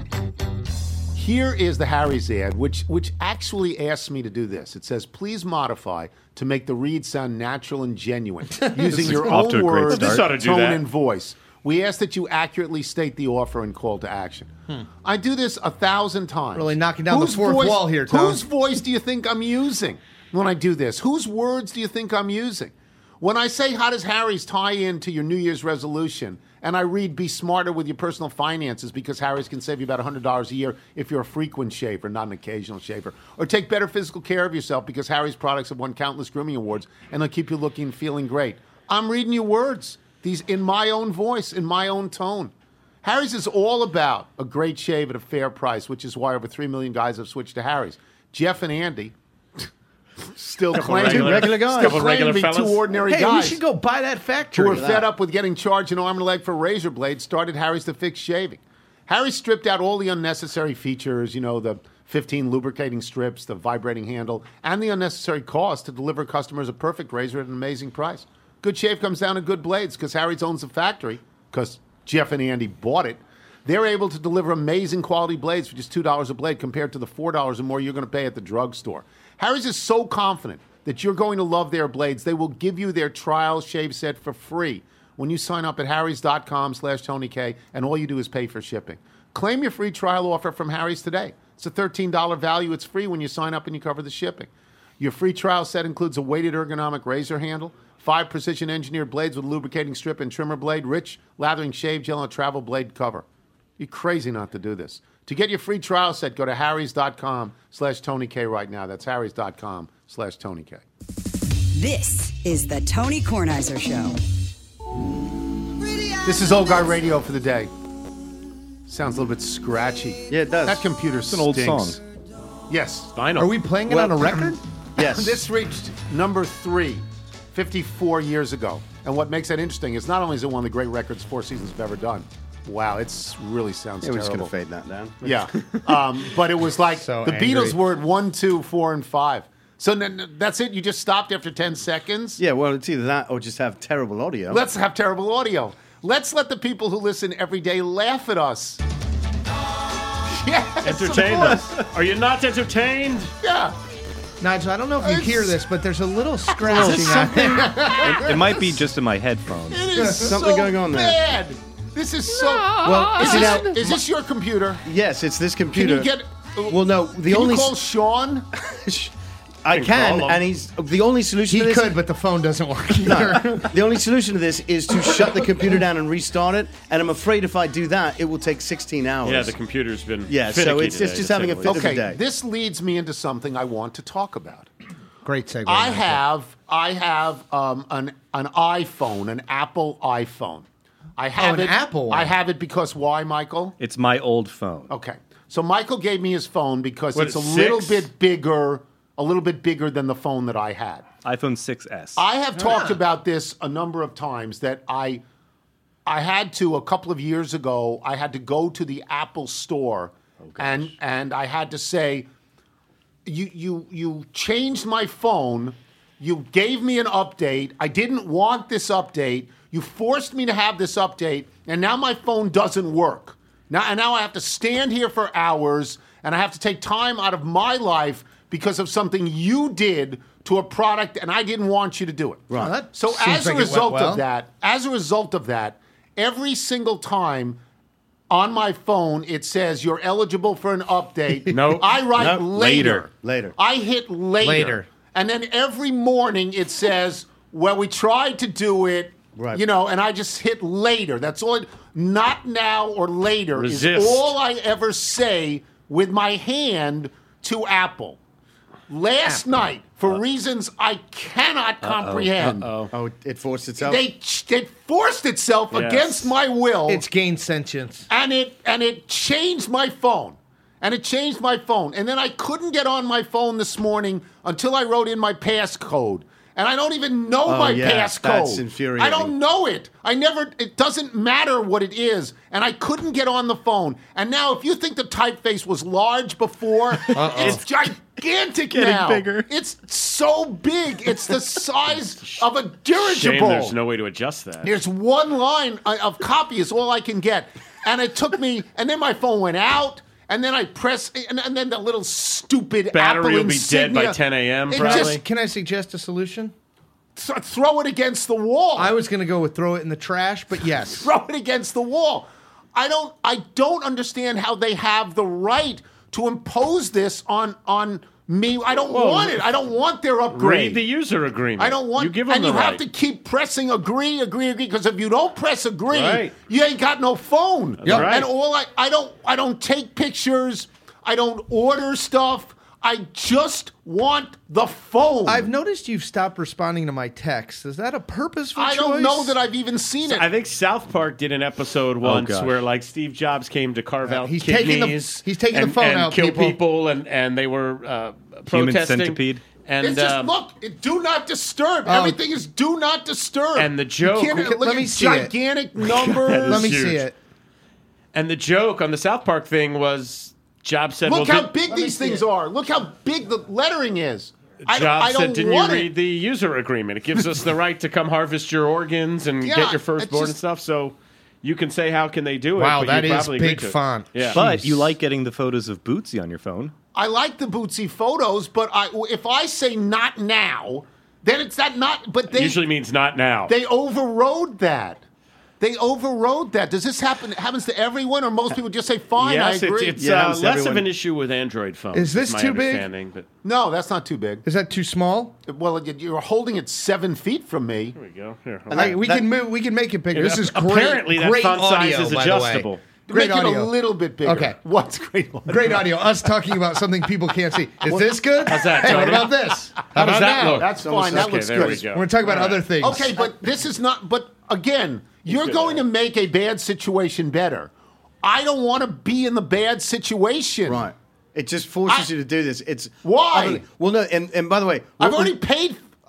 D: Here is the Harry's ad, which actually asks me to do this. It says, please modify to make the read sound natural and genuine, using your
F: off to
D: own
F: a great
D: words,
F: start.
C: This ought to do
D: tone,
C: that.
D: and voice. We ask that you accurately state the offer and call to action. I do this 1,000 times.
E: Really knocking down the fourth wall here, Tom.
D: Whose voice do you think I'm using when I do this? Whose words do you think I'm using? When I say, how does Harry's tie into your New Year's resolution, and I read, be smarter with your personal finances because Harry's can save you about $100 a year if you're a frequent shaver, not an occasional shaver. Or take better physical care of yourself because Harry's products have won countless grooming awards and they'll keep you looking and feeling great. I'm reading you words, these in my own voice, in my own tone. Harry's is all about a great shave at a fair price, which is why over 3 million guys have switched to Harry's. Jeff and Andy still claiming
G: regular guys.
D: Still
C: Couple regular
D: claiming to be two
C: fellas.
D: ordinary
E: Hey,
D: guys
E: we should go buy that factory.
D: who are fed up with getting charged an arm and a leg for razor blades, started Harry's to fix shaving. Harry's stripped out all the unnecessary features, the 15 lubricating strips, the vibrating handle, and the unnecessary cost to deliver customers a perfect razor at an amazing price. Good shave comes down to good blades because Harry's owns the factory, because Jeff and Andy bought it. They're able to deliver amazing quality blades for just $2 a blade compared to the $4 or more you're going to pay at the drugstore. Harry's is so confident that you're going to love their blades, they will give you their trial shave set for free when you sign up at harrys.com/TonyK, and all you do is pay for shipping. Claim your free trial offer from Harry's today. It's a $13 value. It's free when you sign up and you cover the shipping. Your free trial set includes a weighted ergonomic razor handle, 5 precision-engineered blades with a lubricating strip and trimmer blade, rich lathering shave gel, and a travel blade cover. You're crazy not to do this. To get your free trial set, go to harrys.com/TonyK right now. That's harrys.com/TonyK.
H: This is the Tony Kornheiser Show.
D: This is Old Guy Radio for the day. Sounds a little bit scratchy.
G: Yeah, it does.
D: That computer
F: It's an old
D: stinks.
F: song.
D: Yes.
C: Vinyl.
E: Are we playing it on a record?
G: Yes.
D: This reached number 3 54 years ago. And what makes that interesting is not only is it one of the great records Four Seasons have ever done. Wow, it really sounds
G: Yeah, we're just
D: terrible.
G: going to fade that down.
D: Yeah. But it was like
E: So
D: the
E: angry.
D: Beatles were at 1, 2, 4, and 5. So that's it? You just stopped after 10 seconds?
G: Yeah, well, it's either that or just have terrible audio.
D: Let's have terrible audio. Let's let the people who listen every day laugh at us. Yes,
C: Entertain us. Are you not entertained?
D: Yeah.
E: Nigel, I don't know if you hear this, but there's a little scratching on there.
F: It might be just in my headphones.
D: It is
G: something
D: so
G: going on there.
D: bad. This is so.
G: Well,
D: Is this your computer?
G: Yes, it's this
D: Can
G: computer.
D: you get?
G: Well, no. The
D: Can
G: only
D: you call Sean?
G: I can,
C: call him.
G: and he's the only solution.
E: He
G: to this,
E: could, but the phone doesn't work.
G: The only solution to this is to shut the computer down and restart it. And I'm afraid if I do that, it will take 16 hours.
C: Yeah, the computer's been
G: Yeah, so
C: finicky
G: it's
C: today,
G: just
C: to
G: having
C: say
G: a
C: the
G: fit
C: least.
G: of the
D: Okay,
G: day.
D: this leads me into something I want to talk about.
E: Great segue.
D: I
E: Nigel.
D: have an iPhone, an Apple iPhone. I have
E: an
D: it.
E: Apple one.
D: I have it because why, Michael?
F: It's my old phone.
D: Okay, so Michael gave me his phone because
C: What,
D: it's a
C: it's
D: little
C: 6?
D: bit bigger than the phone that I had.
F: iPhone 6S.
D: I have talked about this a number of times that I had to a couple of years ago. I had to go to the Apple store and I had to say, you changed my phone. You gave me an update. I didn't want this update. You forced me to have this update, and now my phone doesn't work. Now I have to stand here for hours, and I have to take time out of my life because of something you did to a product, and I didn't want you to do it.
E: Well, that
D: So
E: seems
D: as a
E: like it went
D: result
E: well.
D: of that, every single time on my phone it says you're eligible for an update.
C: Nope.
D: I write
C: Nope.
D: later.
G: Later.
D: I hit later. And then every morning it says, well, we tried to do it,
G: Right.
D: you know, and I just hit later. That's all. Not now or later
C: Resist.
D: is all I ever say with my hand to Apple. Last night, for reasons I cannot comprehend,
G: Oh, it forced itself.
D: it forced itself
C: Yes.
D: against my will,
E: It's gained sentience.
D: and it changed my phone. And it changed my phone. And then I couldn't get on my phone this morning until I wrote in my passcode. And I don't even know my
G: yeah,
D: passcode.
G: that's infuriating.
D: I don't know it. It doesn't matter what it is. And I couldn't get on the phone. And now, if you think the typeface was large before, it's gigantic now.
F: bigger.
D: It's so big. It's the size of a dirigible.
C: Shame there's no way to adjust that.
D: There's one line of copy is all I can get. And it took me, and then my phone went out. And then I press, and then the little stupid
C: Battery
D: Apple
C: will be dead by
D: insignia.
C: 10 a.m.
D: It
C: probably.
E: Can I suggest a solution?
D: Throw it against the wall.
E: I was going to go with throw it in the trash, but yes.
D: Throw it against the wall. I don't understand how they have the right to impose this on me. I don't want it. I don't want their upgrade.
C: Read the user agreement.
D: I don't want.
C: You give them
D: and
C: the
D: you
C: right.
D: have to keep pressing agree, because if you don't press agree,
C: Right.
D: you ain't got no phone.
C: That's right.
D: And all I don't take pictures. I don't order stuff. I just want the phone.
E: I've noticed you've stopped responding to my texts. Is that a purposeful choice?
D: I don't know that I've even seen it.
C: I think South Park did an episode once
G: God.
C: where like Steve Jobs came to carve out
E: he's taking the-
C: kidneys.
E: he's taking the phone
C: and
E: out,
C: kill
E: people.
C: and they were
F: Human
C: protesting.
F: centipede.
C: And
D: It's just do not disturb.
E: Oh.
D: Everything is do not disturb.
C: And the joke-
D: You can't, look
E: Let me
D: at
E: see it.
D: gigantic numbers.
E: Let me
C: huge.
E: see it.
C: And the joke on the South Park thing was Jobs said,
D: Look
C: well,
D: how big these
E: see
D: things
E: it.
D: are. Look how big the lettering is. I
C: Jobs
D: don't
C: said, didn't you
D: want
C: read
D: it.
C: the user agreement? It gives us the right to come harvest your organs and
D: Yeah,
C: get your
D: it's
C: firstborn and
D: just-
C: stuff. So you can say, how can they do it?
E: Wow,
C: but
E: that
C: you
E: is
C: probably agree
E: big
C: to it.
E: font.
C: Yeah.
F: But you like getting the photos of Bootsy on your phone.
D: I like the Bootsy photos, but if I say not now, then it's that not. But they
C: usually means not now.
D: they overrode that. They overrode that. Does this happen? Happens to everyone, or most people just say fine?
C: yes,
D: I agree.
C: it's
G: Yeah, it happens to
C: less of
G: everyone.
C: an issue with Android phones.
E: Is this
C: my
E: too big?
C: understanding, But
D: No, that's not too big.
E: Is that too small?
D: Well, you're holding it 7 feet from me.
C: here we go. Here,
E: We can move. We can make it bigger. This is great.
C: apparently that
E: great
C: font size
E: audio,
C: is
E: by the way.
C: adjustable.
E: Great
D: Make it
E: audio.
D: a little bit bigger.
E: Okay.
D: What's great?
E: Great audio. Us talking about something people can't see. Is this good?
C: How's that,
E: Hey, what
C: Tony?
E: about this?
C: How does
E: about
C: that
E: now?
C: look?
D: That's
C: Almost-
D: fine. That
C: okay,
D: looks
C: there
D: good.
C: we go.
E: We're going to talk about other things.
D: Okay, but this is not. But again, you're
C: good
D: going
C: at
D: to make a bad situation better. I don't want to be in the bad situation.
G: Right. It just forces you to do this. It's
D: Why?
G: Well, no, and by the way,
D: I've already paid.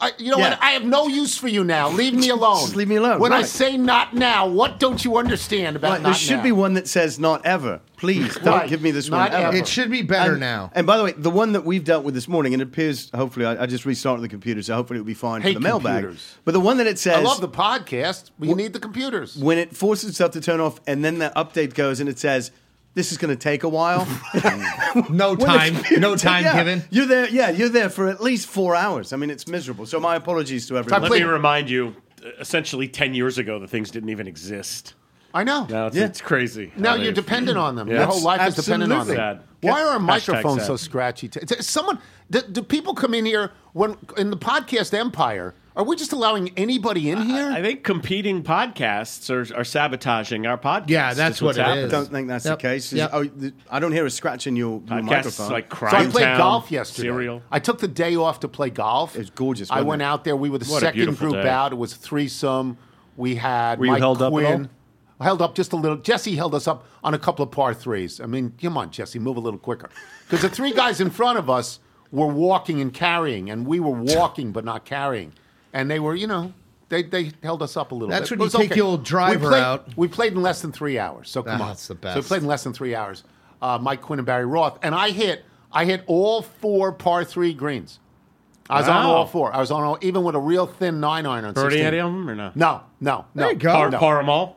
D: You know
G: Yeah.
D: what? I have no use for you now. Leave me alone.
G: Just leave me alone,
D: When I
G: right.
D: say not now, what don't you understand about
G: Right,
D: not
G: there should
D: now?
G: be one that says not ever. Please don't
D: Right.
G: give me this
D: Not
G: one ever.
D: ever.
E: It should be better
G: and,
E: now.
G: And by the way, the one that we've dealt with this morning, and it appears, hopefully, I just restarted the computer, so hopefully it'll be fine
D: Hate
G: for the mailbag.
D: computers.
G: But the one that it says,
D: I love the podcast. But you need the computers.
G: when it forces itself to turn off, and then the update goes and it says, this is going to take a while.
E: No time
G: Yeah.
E: given.
G: You're there. Yeah, you're there for at least 4 hours. I mean, it's miserable. So my apologies to everyone.
C: Let me remind you, essentially 10 years ago, the things didn't even exist.
D: I know.
C: Now it's,
G: Yeah.
C: it's crazy.
D: Now
C: how
D: you're
C: they've-
D: dependent on them.
C: Yeah.
D: Your whole life is dependent on them.
C: Sad.
D: Why are our
C: Hashtag
D: microphones
C: sad.
D: so scratchy? Someone, do people come in here when in the podcast empire? Are we just allowing anybody in here?
C: I think competing podcasts are sabotaging our podcast.
E: Yeah, that's
C: what's
E: what it
C: happening.
E: is.
G: Don't think that's
E: Yep.
G: the case.
E: Yep.
G: I don't hear a scratch in your
C: Podcasts
G: microphone.
C: like
D: So
C: Crime
D: I played
C: Town,
D: golf yesterday.
C: Serial.
D: I took the day off to play golf.
G: It was gorgeous,
D: I
G: wasn't
D: went
G: it?
D: out there. We were the
C: What a
D: second
C: beautiful
D: group
C: day.
D: out. It was a threesome. We had
F: Were you
D: Mike
F: held up at
D: Quinn.
F: all?
D: I held up just a little. Jesse held us up on a couple of par threes. I mean, come on, Jesse, move a little quicker. Because the three guys in front of us were walking and carrying, and we were walking but not carrying. And they were, they held us up a little
E: That's
D: bit.
E: when
D: It
E: you
D: was
E: take your driver out.
D: We played in less than 3 hours, so come on.
E: That's the
D: So
E: best.
D: we played in less than 3 hours. Mike Quinn and Barry Roth. And I hit all 4 par 3 greens. I was on
C: Wow.
D: all 4. I was on all, even with a real thin 9-iron on
C: Birdie
D: 16.
C: any of them or no?
D: No.
E: There you go.
C: Par them all?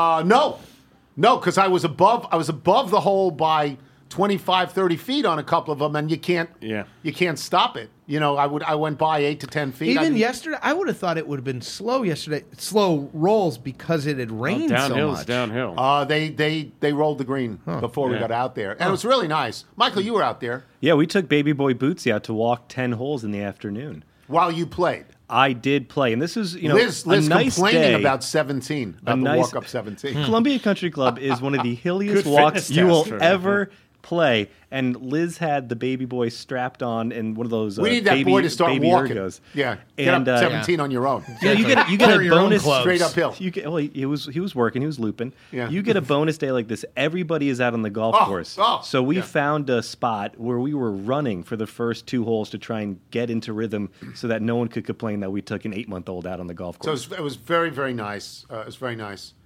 D: No, because I was above the hole by 25, 30 feet on a couple of them, and you can't stop it. I went by 8 to 10 feet.
E: Even yesterday, I would have thought it would have been slow yesterday. Slow rolls because it had rained so
C: Downhill's
E: much.
C: downhill.
D: They rolled the green before we got out there, and it was really nice. Michael, you were out there
F: Yeah, we took baby boy Bootsy out to walk 10 holes in the afternoon.
D: while you played.
F: I did play, and this is
D: Liz
F: a nice
D: complaining
F: day.
D: about 17, about the walk up 17.
F: Columbia Country Club is one of the hilliest
C: Good
F: walks
C: fitness
F: you will
C: test for-
F: ever play. And Liz had the baby boy strapped on in one of those
D: We need that
F: baby,
D: boy to start
F: baby
D: walking.
F: ergos.
D: Yeah, get
F: And,
D: up 17 on your own.
F: Yeah, you get a
E: Carry your own
F: bonus
E: clubs.
D: Straight uphill.
F: You get, well, he was working, he was looping.
D: Yeah.
F: You get a bonus day like this. Everybody is out on the golf course. So we found a spot where we were running for the first 2 holes to try and get into rhythm, so that no one could complain that we took an 8-month-old out on the golf
D: So
F: course.
D: it was very, very nice. It was very nice.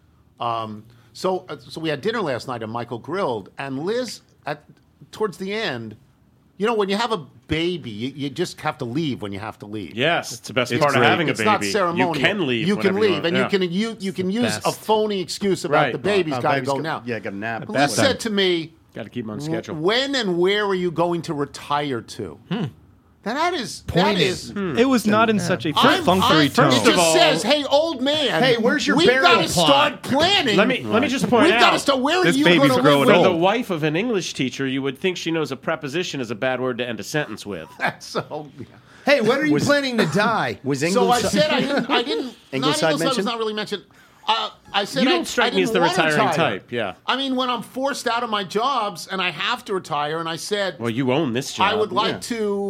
D: So we had dinner last night, and Michael grilled, and Liz towards the end. When you have a baby, you just have to leave when you have to leave.
C: Yes, it's the best
F: It's
C: part of
F: great.
C: having a
D: It's
C: baby.
D: not ceremonial.
C: You can leave.
D: You can
C: whenever
D: leave, and you can use a
E: best.
D: phony excuse about
C: Right.
D: the baby's got to
G: baby's
D: go
G: got-
D: now.
G: Yeah, got a nap.
D: Liz said to me,
C: Got to keep them on schedule.
D: "When and where are you going to retire to?" Now that is
F: It was not in such a perfunctory tone.
D: It just says, "Hey, old man,
E: Hey, where's your
D: we've
E: burial
D: got to
E: plot?"
D: start planning."
C: Let me just point
D: We've
C: out.
D: got to start. Where are
F: This
D: you
F: baby's
D: going to live?
F: growing
D: with?
C: For
F: old.
C: the wife of an English teacher, you would think she knows a preposition is a bad word to end a sentence with.
D: So,
E: Hey, when are you planning to die?
G: Was
D: so I
G: Ingleside,
D: said I didn't.
G: Ingleside
D: was
G: mentioned?
D: not really mentioned. I said
C: You
D: I
C: don't strike
D: I
C: me as
D: didn't
C: the
D: wanna
C: retiring
D: retire.
C: type, yeah.
D: I mean, when I'm forced out of my jobs and I have to retire, and I said,
C: Well, you own this job.
D: I would like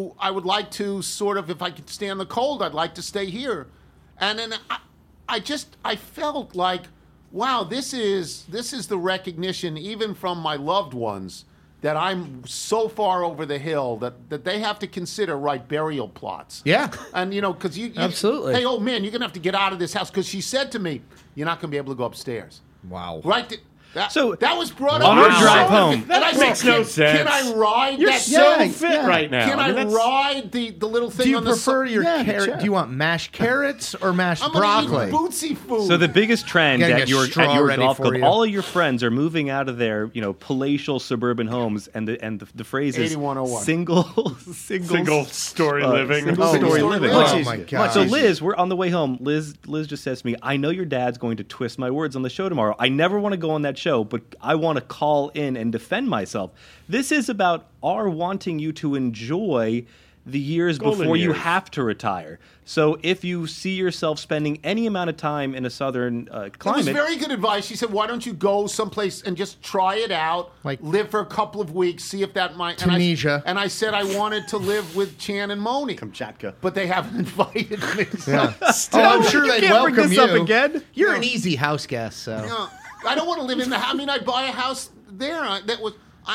D: to sort of, if I could stand the cold, I'd like to stay here. And then I felt like, wow, this is the recognition, even from my loved ones, that I'm so far over the hill that they have to consider burial plots.
E: Yeah.
D: And because you
E: Absolutely.
D: Hey, old man, you're gonna have to get out of this house, because she said to me, "You're not gonna be able to go upstairs."
E: Wow.
D: Right.
F: So,
D: that was brought
F: on
D: up
F: our drive home-
D: and I said,
C: makes no sense.
D: Can I ride
C: You're
D: that?
C: so fit right now.
D: Can
C: I
D: I
C: mean, that's-
D: ride the little thing
E: Do you
D: on the
E: prefer your
G: Yeah,
E: carrot?
G: sure.
E: Do you want mashed carrots or mashed
D: I'm gonna
E: broccoli?
D: eat bootsy food.
F: So the biggest trend
E: Getting a
F: at your
E: straw ready
F: golf
E: for
F: club,
E: you.
F: all of your friends are moving out of their palatial suburban homes, and the phrase is
D: 8101.
C: Single story living.
F: Single
D: Oh,
F: story
D: yeah.
F: living.
D: Oh,
F: Which is-
E: my God.
F: So Liz, we're on the way home. Liz just says to me, "I know your dad's going to twist my words on the show tomorrow. I never want to go on that show, but I want to call in and defend myself." This is about our wanting you to enjoy the years
C: Golden
F: before you
C: years.
F: have to retire. So if you see yourself spending any amount of time in a southern
D: It was
F: climate,
D: very good advice. She said, "Why don't you go someplace and just try it out, live for a couple of weeks, see if that might."
E: Tunisia.
D: And I said I wanted to live with Chan and Moni,
G: Kamchatka.
D: but they haven't invited me.
E: Oh, I'm sure
F: You
E: they'd
F: can't bring
E: welcome
F: this
E: you.
F: up again?
E: You're an easy house guest, so.
D: No, I don't want to live in the house. I mean, I'd buy a house there.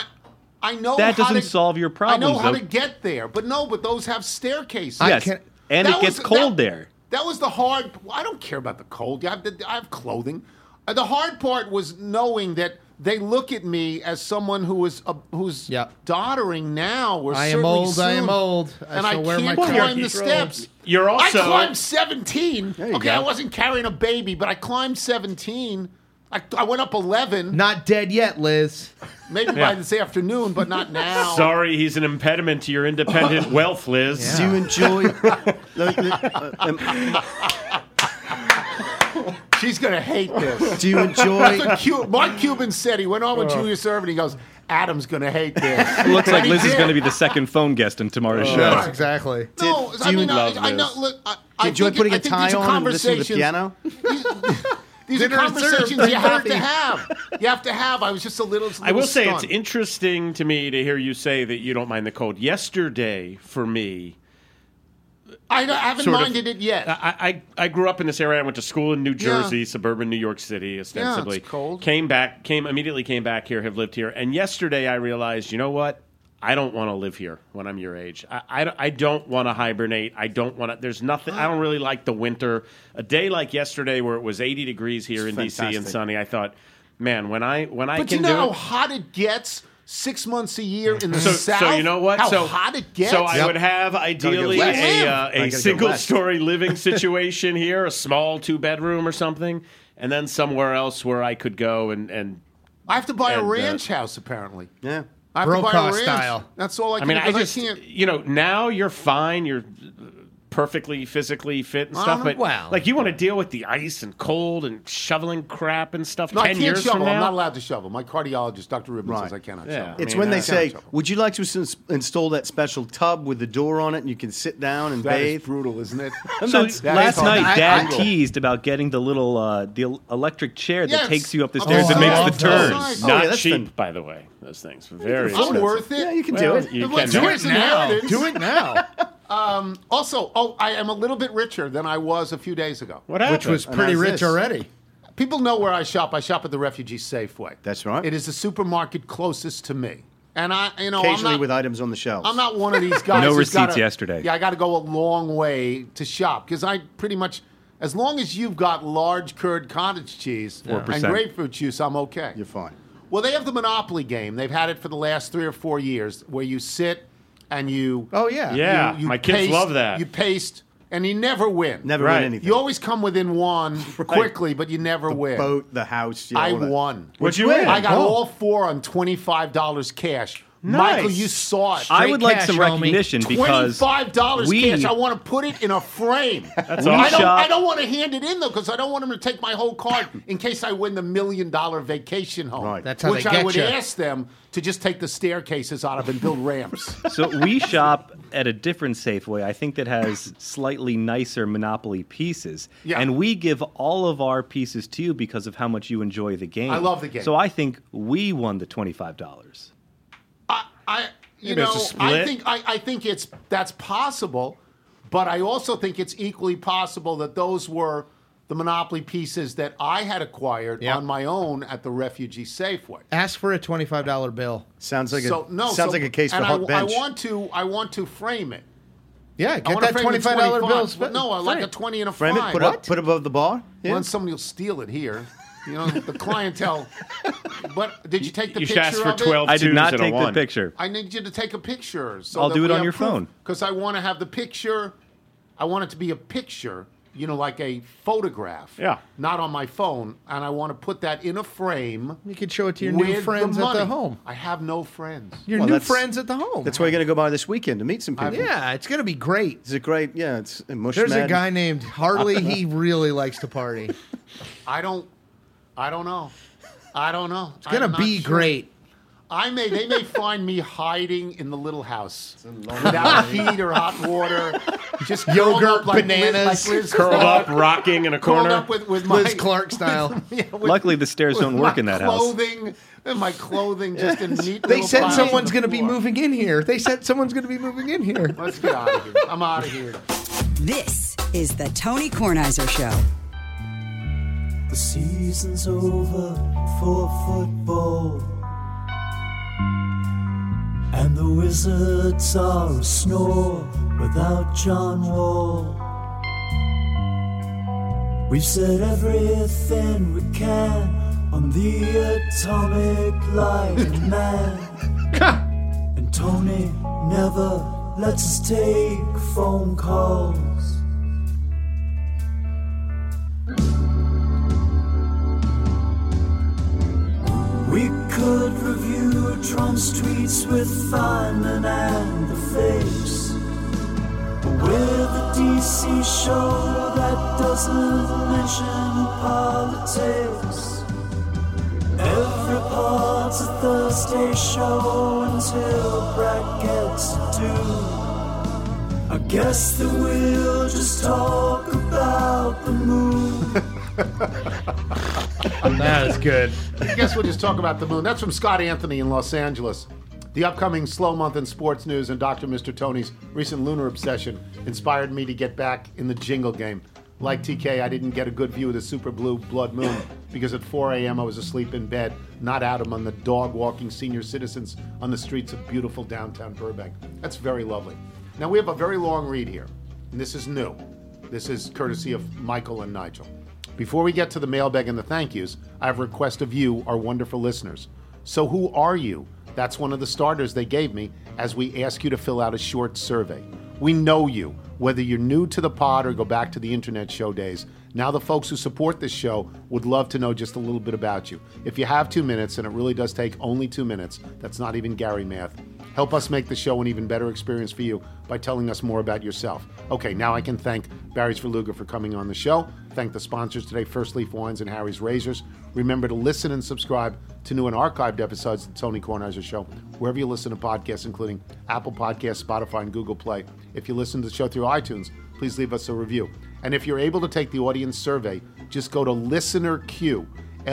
D: I know
F: that
D: how
F: doesn't
D: to,
F: solve your
D: I
F: problems.
D: know how
F: though.
D: to get there, but those have staircases.
F: Yes. And
D: That
F: it gets
D: was-
F: cold
D: that-
F: there.
D: That was the hard. I don't care about the cold. I have clothing. The hard part was knowing that they look at me as someone who's doddering now. Or
E: I am old. I am old.
D: And I
E: shall wear my
D: can't climb
E: khaki
D: the steps.
C: You're also-
D: I climbed 17.
G: you
D: Okay,
G: go.
D: I wasn't carrying a baby, but I climbed 17. I went up 11.
E: Not dead yet, Liz.
D: Maybe by this afternoon, but not now.
C: Sorry, he's an impediment to your independent wealth, Liz.
G: Do you enjoy?
D: She's gonna hate this.
G: Do you enjoy?
D: That's what Mark Cuban said. He went on with Julius Erving. He goes, "Adam's gonna hate this."
F: It looks like
D: And he
F: Liz is
D: did.
F: going to be the second phone guest in tomorrow's show.
E: Yes, exactly.
D: No,
G: do
D: I
G: you
D: mean,
C: love
D: I know.
C: this?
D: Look,
G: Do you enjoy putting a tie
D: these are
G: on and listening to the
D: conversations-
G: piano?
D: These are
E: Dinner served,
D: conversations you have to
E: 3:30.
D: have. You have to have. I was just a little.
C: I will say it's
D: stunned.
C: interesting to me to hear you say that you don't mind the cold. Yesterday, for me,
D: I haven't
C: sort of-
D: minded it yet.
C: I grew up in this area. I went to school in New Jersey, suburban New York City, ostensibly.
D: it's cold.
C: Immediately came back here, have lived here. And yesterday I realized, you know what? I don't want to live here when I'm your age. I don't want to hibernate. I don't want to. There's nothing. I don't really like the winter. A day like yesterday, where it was 80 degrees here in DC and
G: fantastic.
C: sunny, I thought, man, when I
D: But
C: can
D: you know
C: do
D: how
C: it.
D: hot it gets 6 months a year in the
C: So,
D: South?
C: so you know what?
D: How
C: so
D: hot it gets?
C: So I would have ideally
D: west.
C: a
G: gotta go
C: single-story living situation here, a small 2-bedroom or something, and then somewhere else where I could go and
D: I have to buy a
C: and,
D: ranch house, apparently.
G: Yeah.
D: I have to buy a
E: Brokaw
D: ranch.
E: style.
D: That's all I
C: I
D: can
C: mean,
D: do,
C: I
D: 'cause
C: just
D: can't.
C: now you're fine. You're perfectly physically fit and stuff, but
E: well.
C: like you want to deal with the ice and cold and shoveling crap and stuff.
D: No, I
C: 10
D: can't
C: years
D: shovel.
C: from now,
D: I'm not allowed to shovel. My cardiologist, Dr. Rubin,
G: Right.
D: says I cannot
C: Yeah.
D: shovel.
G: It's
C: mean,
G: when they
C: I
G: say,
D: can't.
G: "Would you like to install that special tub with the door on it, and you can sit down and
D: That is
G: bathe?"
D: brutal, isn't it?
F: So
D: That
F: last
D: is
F: night,
D: hard.
F: Dad
D: I-
F: teased about getting the little the electric chair that
D: Yes.
F: takes you up the
D: Oh,
F: stairs and makes
D: yeah.
F: the turns.
D: Oh,
C: not
G: yeah, that's
C: cheap,
G: fun.
C: by the way. Those things very
D: I'm
C: expensive.
D: worth it.
G: Yeah, you can
C: Well,
G: do it.
C: you
D: What's
C: can
D: yours
C: now.
D: inheritance?
E: Do it now.
D: Also, I am a little bit richer than I was a few days ago.
C: What happened?
E: Which was pretty
G: how's
E: rich
G: this?
E: already.
D: People know where I shop. I shop at the Refugee Safeway.
G: That's right.
D: It is the supermarket closest to me. And I'm
G: Occasionally
D: not,
G: with items on the shelves.
D: I'm not one of these guys.
F: No
D: who's
F: receipts
D: gotta-
F: yesterday.
D: Yeah, I got to go a long way to shop because I pretty much, as long as you've got large curd cottage cheese and
F: 4%.
D: grapefruit juice, I'm okay.
G: You're fine.
D: Well, they have the Monopoly game. They've had it for the last 3 or 4 years, where you sit and you.
E: Oh yeah.
C: Yeah,
D: you
C: my kids
D: paste-
C: love that.
D: You paste, and you never win.
G: Never
C: Right.
G: win anything.
D: You always come within one quickly, but you never win.
G: Boat, the house.
D: I
G: all that.
D: won.
C: What'd you win?
D: I got
C: Oh.
D: all 4 on $25 cash.
C: Nice.
D: Michael, you saw it.
F: I would like
E: cash,
F: some
E: homie.
F: recognition because
D: $25
F: we-
D: cash. I want to put it in a frame.
C: That's
F: We
C: awesome.
F: shop-
D: I don't want to hand it in though because I don't want them to take my whole card in case I win the $1 million vacation home.
G: Right.
E: That's how
D: which
E: they
D: I
E: get
D: would
E: you.
D: ask them to just take the staircases out of and build ramps.
F: So we shop at a different Safeway, I think, that has slightly nicer Monopoly pieces.
D: Yeah.
F: And we give all of our pieces to you because of how much you enjoy the game.
D: I love the game.
F: So I think we won the $25.
D: You
C: Maybe it's
D: know,
C: a split.
D: I think that's possible, but I also think it's equally possible that those were the Monopoly pieces that I had acquired
E: Yeah.
D: on my own at the Refugee Safeway.
E: Ask for a $25 bill.
G: Sounds like
D: Sounds
G: like a case for
D: and
G: hot bench.
D: I want to frame it.
E: Yeah,
D: I
E: get
D: want
E: that
D: to frame the
E: $25 bill.
D: But no, I like a 20 and a
G: Frame
D: 5.
G: it. Put above the bar. Yeah.
D: Well, somebody will steal it here. You know, the clientele. But did you take the
C: You should
D: picture
C: ask for
D: of it?
C: 12
F: I did
C: twos
F: not
C: and a
F: take the
C: 1.
F: picture.
D: I need you to take a picture. So
F: I'll do it on your phone.
D: Because I want to have the picture. I want it to be a picture, you know, like a photograph.
C: Yeah.
D: Not on my phone. And I want to put that in a frame.
E: You can show it to your
D: with
E: new friends
D: the
E: at the
D: money.
E: home.
D: I have no friends.
E: Your
G: Well,
E: new
G: that's-
E: friends at the home.
G: That's why you're going to go by this weekend to meet some people.
E: Yeah, it's going to be great.
G: It's a great, yeah, it's a mush
E: There's a
G: mad.
E: guy named Harley. He really likes to party.
D: I don't know. I don't know.
E: It's going to be great.
D: They may find me hiding in the little house without heat or hot water, just curled
E: Yogurt,
D: up like
E: bananas,
D: Liz
C: Curled
D: Clark,
C: up, rocking in a
D: curled
C: corner.
D: up with my
E: Liz Clark style.
D: yeah, with-
F: Luckily, the stairs
D: with
F: don't work
D: my
F: in that house.
D: clothing, and my clothing just in neat.
E: They
D: little
E: said
D: piles
E: someone's
D: on the
E: going to be
D: floor.
E: moving in here. They said someone's going to be moving in here.
D: Let's get out of here. I'm out of here.
H: This is the Tony Kornheiser Show.
K: The season's over for football, and the Wizards are a snore without John Wall. We've said everything we can on the atomic light man. And Tony never lets us take phone calls. We could review Trump's tweets with Feynman and the Fakes. We're the DC show that doesn't mention politics. Every part's a Thursday show until Brad gets to do. I guess that we'll just talk about the moon.
E: That is good.
D: I guess we'll just talk about the moon. That's from Scott Anthony in Los Angeles. The upcoming slow month in sports news and Dr. Mr. Tony's recent lunar obsession inspired me to get back in the jingle game. Like TK, I didn't get a good view of the super blue blood moon because at 4 a.m. I was asleep in bed, not out among the dog-walking senior citizens on the streets of beautiful downtown Burbank. That's very lovely. Now, we have a very long read here, and this is new. This is courtesy of Michael and Nigel. Before we get to the mailbag and the thank yous, I have a request of you, our wonderful listeners. So who are you? That's one of the starters they gave me as we ask you to fill out a short survey. We know you, whether you're new to the pod or go back to the internet show days. Now the folks who support this show would love to know just a little bit about you. If you have 2 minutes, and it really does take only 2 minutes, that's not even Gary math, help us make the show an even better experience for you by telling us more about yourself. Okay, now I can thank Barry's Verluga for coming on the show. Thank the sponsors today, First Leaf Wines and Harry's Razors. Remember to listen and subscribe to new and archived episodes of the Tony Kornheiser Show, wherever you listen to podcasts, including Apple Podcasts, Spotify, and Google Play. If you listen to the show through iTunes, please leave us a review. And if you're able to take the audience survey, just go to ListenerQ,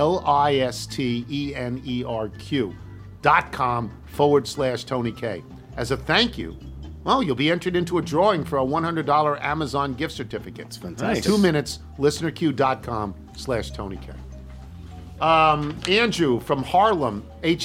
D: ListenerQ.com/Tony K. As a thank you, well, you'll be entered into a drawing for a $100 Amazon gift certificate. It's
G: fantastic.
D: 2 minutes, listenerq.com/Tony K. Andrew from Harlem,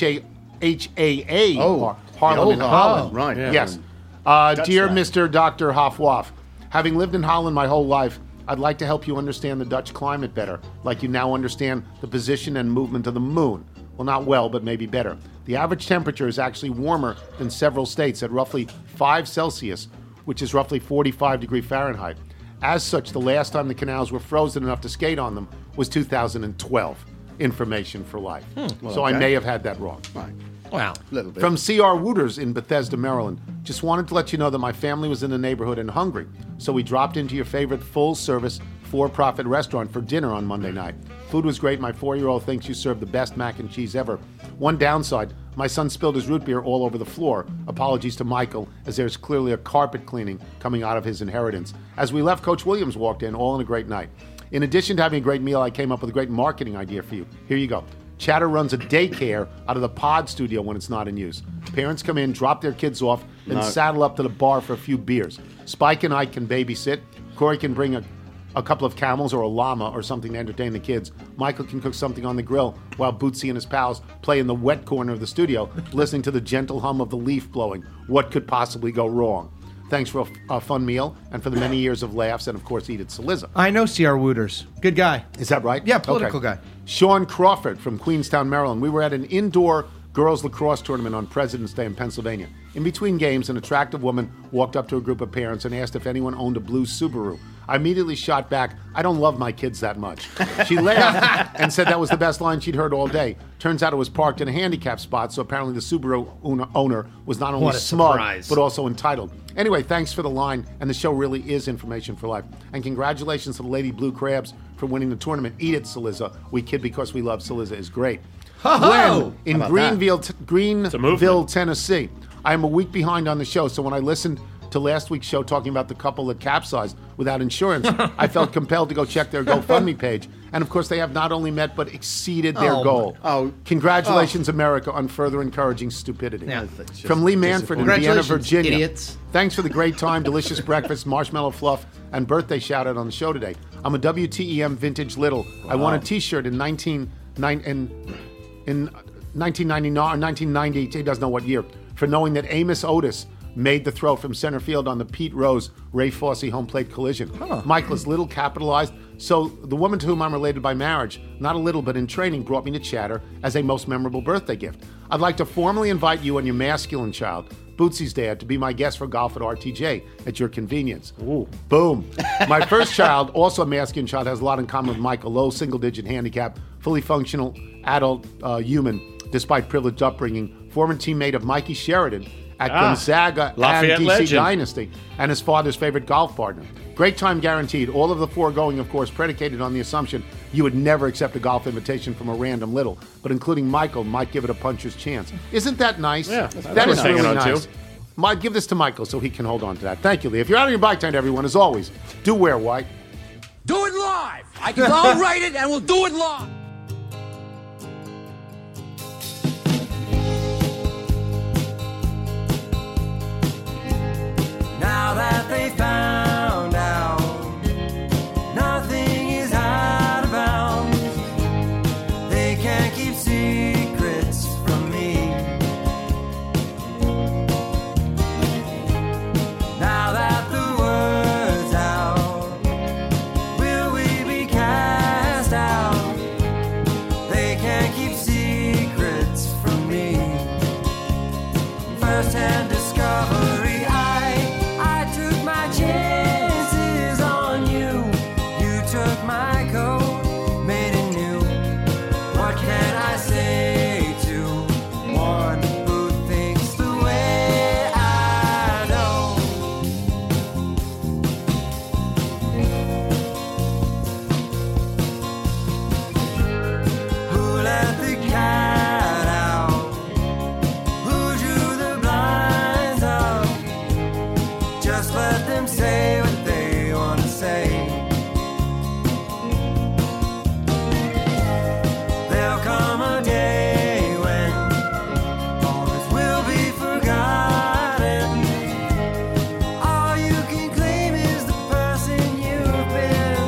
D: H-A-A, Harlem in Holland.
G: Right.
D: Yeah. Yes.
G: Dutch
D: Dear
G: guy.
D: Mr. Dr. Hofwaf, having lived in Holland my whole life, I'd like to help you understand the Dutch climate better, like you now understand the position and movement of the moon. Well, not well, but maybe better. The average temperature is actually warmer than several states at roughly 5 Celsius, which is roughly 45 degrees Fahrenheit. As such, the last time the canals were frozen enough to skate on them was 2012. Information for life. So I may have had that wrong.
G: Right.
E: Wow.
G: A little bit.
D: From C.R. Wooters in Bethesda, Maryland. Just wanted to let you know that my family was in the neighborhood and hungry, so we dropped into your favorite full-service, for-profit restaurant for dinner on Monday night. Food was great. My 4-year-old thinks you served the best mac and cheese ever. One downside, my son spilled his root beer all over the floor. Apologies to Michael, as there's clearly a carpet cleaning coming out of his inheritance. As we left, Coach Williams walked in, all in a great night. In addition to having a great meal, I came up with a great marketing idea for you. Here you go. Chatter runs a daycare out of the pod studio when it's not in use. Parents come in, drop their kids off, then saddle up to the bar for a few beers. Spike and I can babysit. Corey can bring a couple of camels or a llama or something to entertain the kids. Michael can cook something on the grill while Bootsy and his pals play in the wet corner of the studio, listening to the gentle hum of the leaf blowing. What could possibly go wrong? Thanks for a fun meal and for the many years of laughs and, of course, Edith Saliza.
E: I know C.R. Wooters. Good guy.
D: Is that right?
E: Yeah, political guy.
D: Sean Crawford from Queenstown, Maryland. We were at an indoor girls lacrosse tournament on President's Day in Pennsylvania. In between games, an attractive woman walked up to a group of parents and asked if anyone owned a blue Subaru. I immediately shot back, I don't love my kids that much. She laughed and said that was the best line she'd heard all day. Turns out it was parked in a handicap spot, so apparently the Subaru owner was not only smug, but also entitled. Anyway, thanks for the line, and the show really is information for life. And congratulations to the Lady Blue Crabs for winning the tournament. Eat it, Saliza. We kid because we love Saliza is great. Glenn in Greenville, Tennessee. I am a week behind on the show, so when I listened to last week's show talking about the couple that capsized without insurance, I felt compelled to go check their GoFundMe page. And of course, they have not only met but exceeded their goal. Congratulations, America, on further encouraging stupidity.
E: Yeah.
D: From Lee Manford in Vienna,
E: Congratulations,
D: Virginia.
E: idiots.
D: Thanks for the great time, delicious breakfast, marshmallow fluff, and birthday shout out on the show today. I'm a WTEM vintage little. I won a T-shirt in 1999 or 1990, he doesn't know what year, for knowing that Amos Otis made the throw from center field on the Pete Rose Ray Fosse home plate collision. Michael is little capitalized, so the woman to whom I'm related by marriage, not a little but in training, brought me to Chatter as a most memorable birthday gift. I'd like to formally invite you and your masculine child, Bootsy's dad, to be my guest for golf at RTJ at your convenience.
C: Ooh.
D: Boom. My first child, also a masculine child, has a lot in common with Michael. Low single-digit handicap, fully functional adult human, despite privileged upbringing. Former teammate of Mikey Sheridan at Gonzaga
C: Lafayette
D: and DC
C: legend.
D: Dynasty, and his father's favorite golf partner. Great time guaranteed. All of the foregoing, of course, predicated on the assumption you would never accept a golf invitation from a random little, but including Michael might give it a puncher's chance. Isn't that nice?
C: Yeah,
D: that is
C: hanging
D: really
C: on
D: nice.
C: to.
D: Give this to Michael so he can hold on to that. Thank you, Lee. If you're out on your bike tonight, everyone, as always, do wear white.
L: Do it live. I'll write it and we'll do it live. Now that they found out nothing is out of bounds, they can't keep secrets from me. Now that the word's out, will we be cast out? They can't keep secrets from me. First-hand discovery. I took my chances on you. You took my coat, made it new. What can I say to one who thinks the way I know? Who let the cat out? Who drew the blinds up? Just let them say what they want to say. There'll come a day when all this will be forgotten. All you can claim is the person you've been.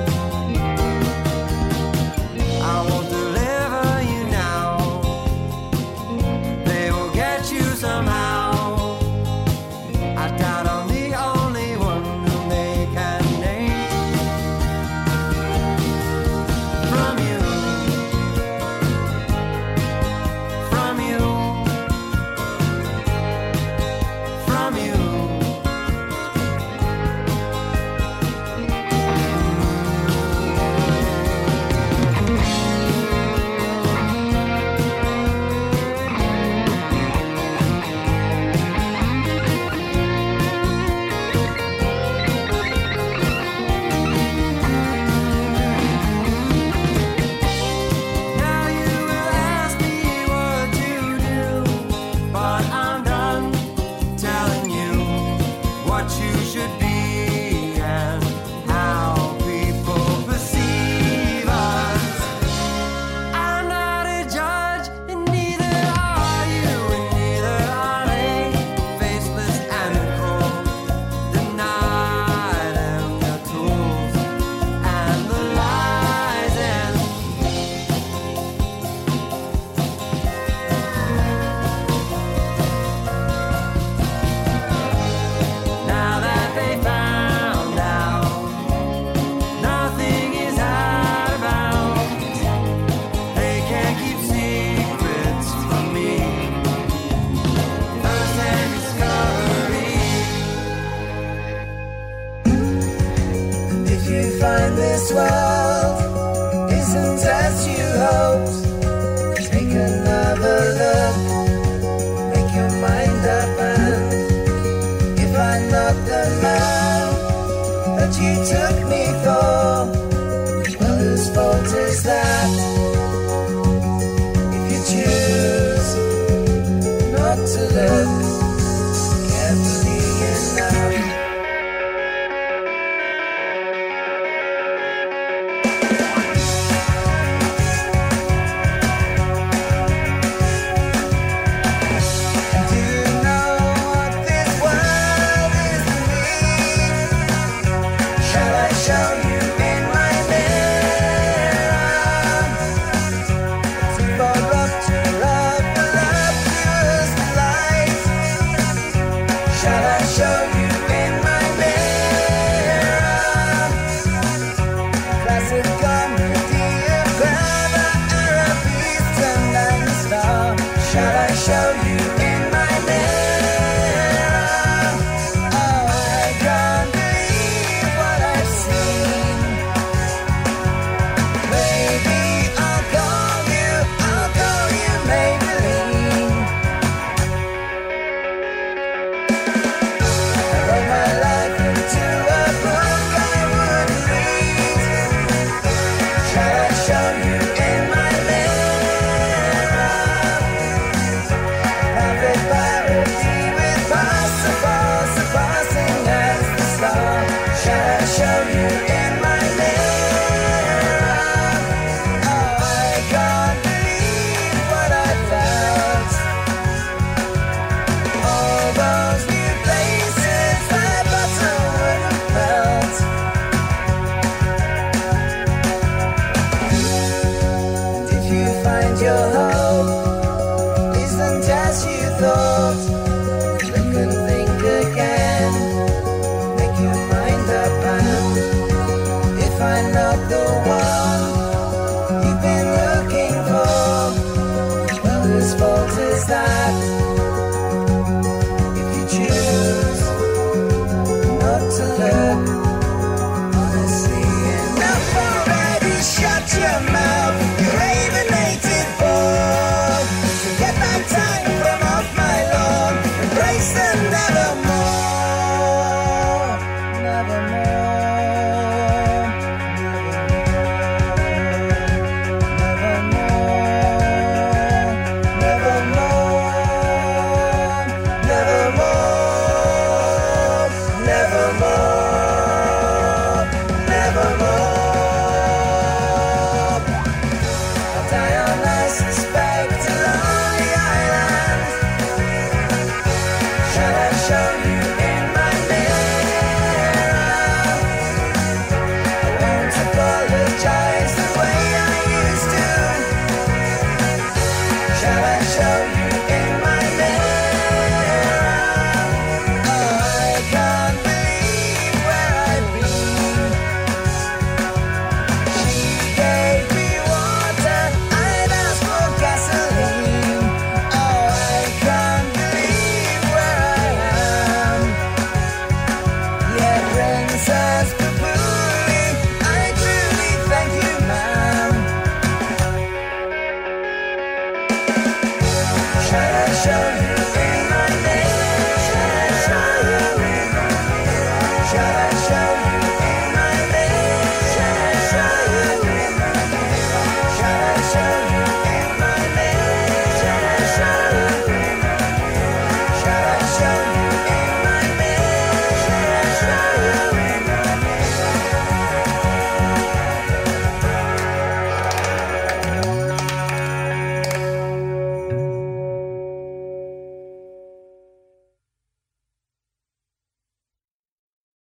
L: I won't deliver you now. They will get you somehow. I doubt I'm the only one whom they can name. From you, from you, from you. Now you will ask me what to do, but I'm done telling you what you should be and how people perceive us. I'm not a judge, and neither are you, and neither are they. Faceless and cold, deny them their tools and the lies and now that they found out nothing is out of bounds, they can't keep secrets from me. First-hand discovery. If you find this world isn't as you hoped, take another look, make your mind up, and if I'm not the man that you took me for, well, whose fault is that? If you choose not to look carefully enough. Do you know what this world is to me? Shall I show you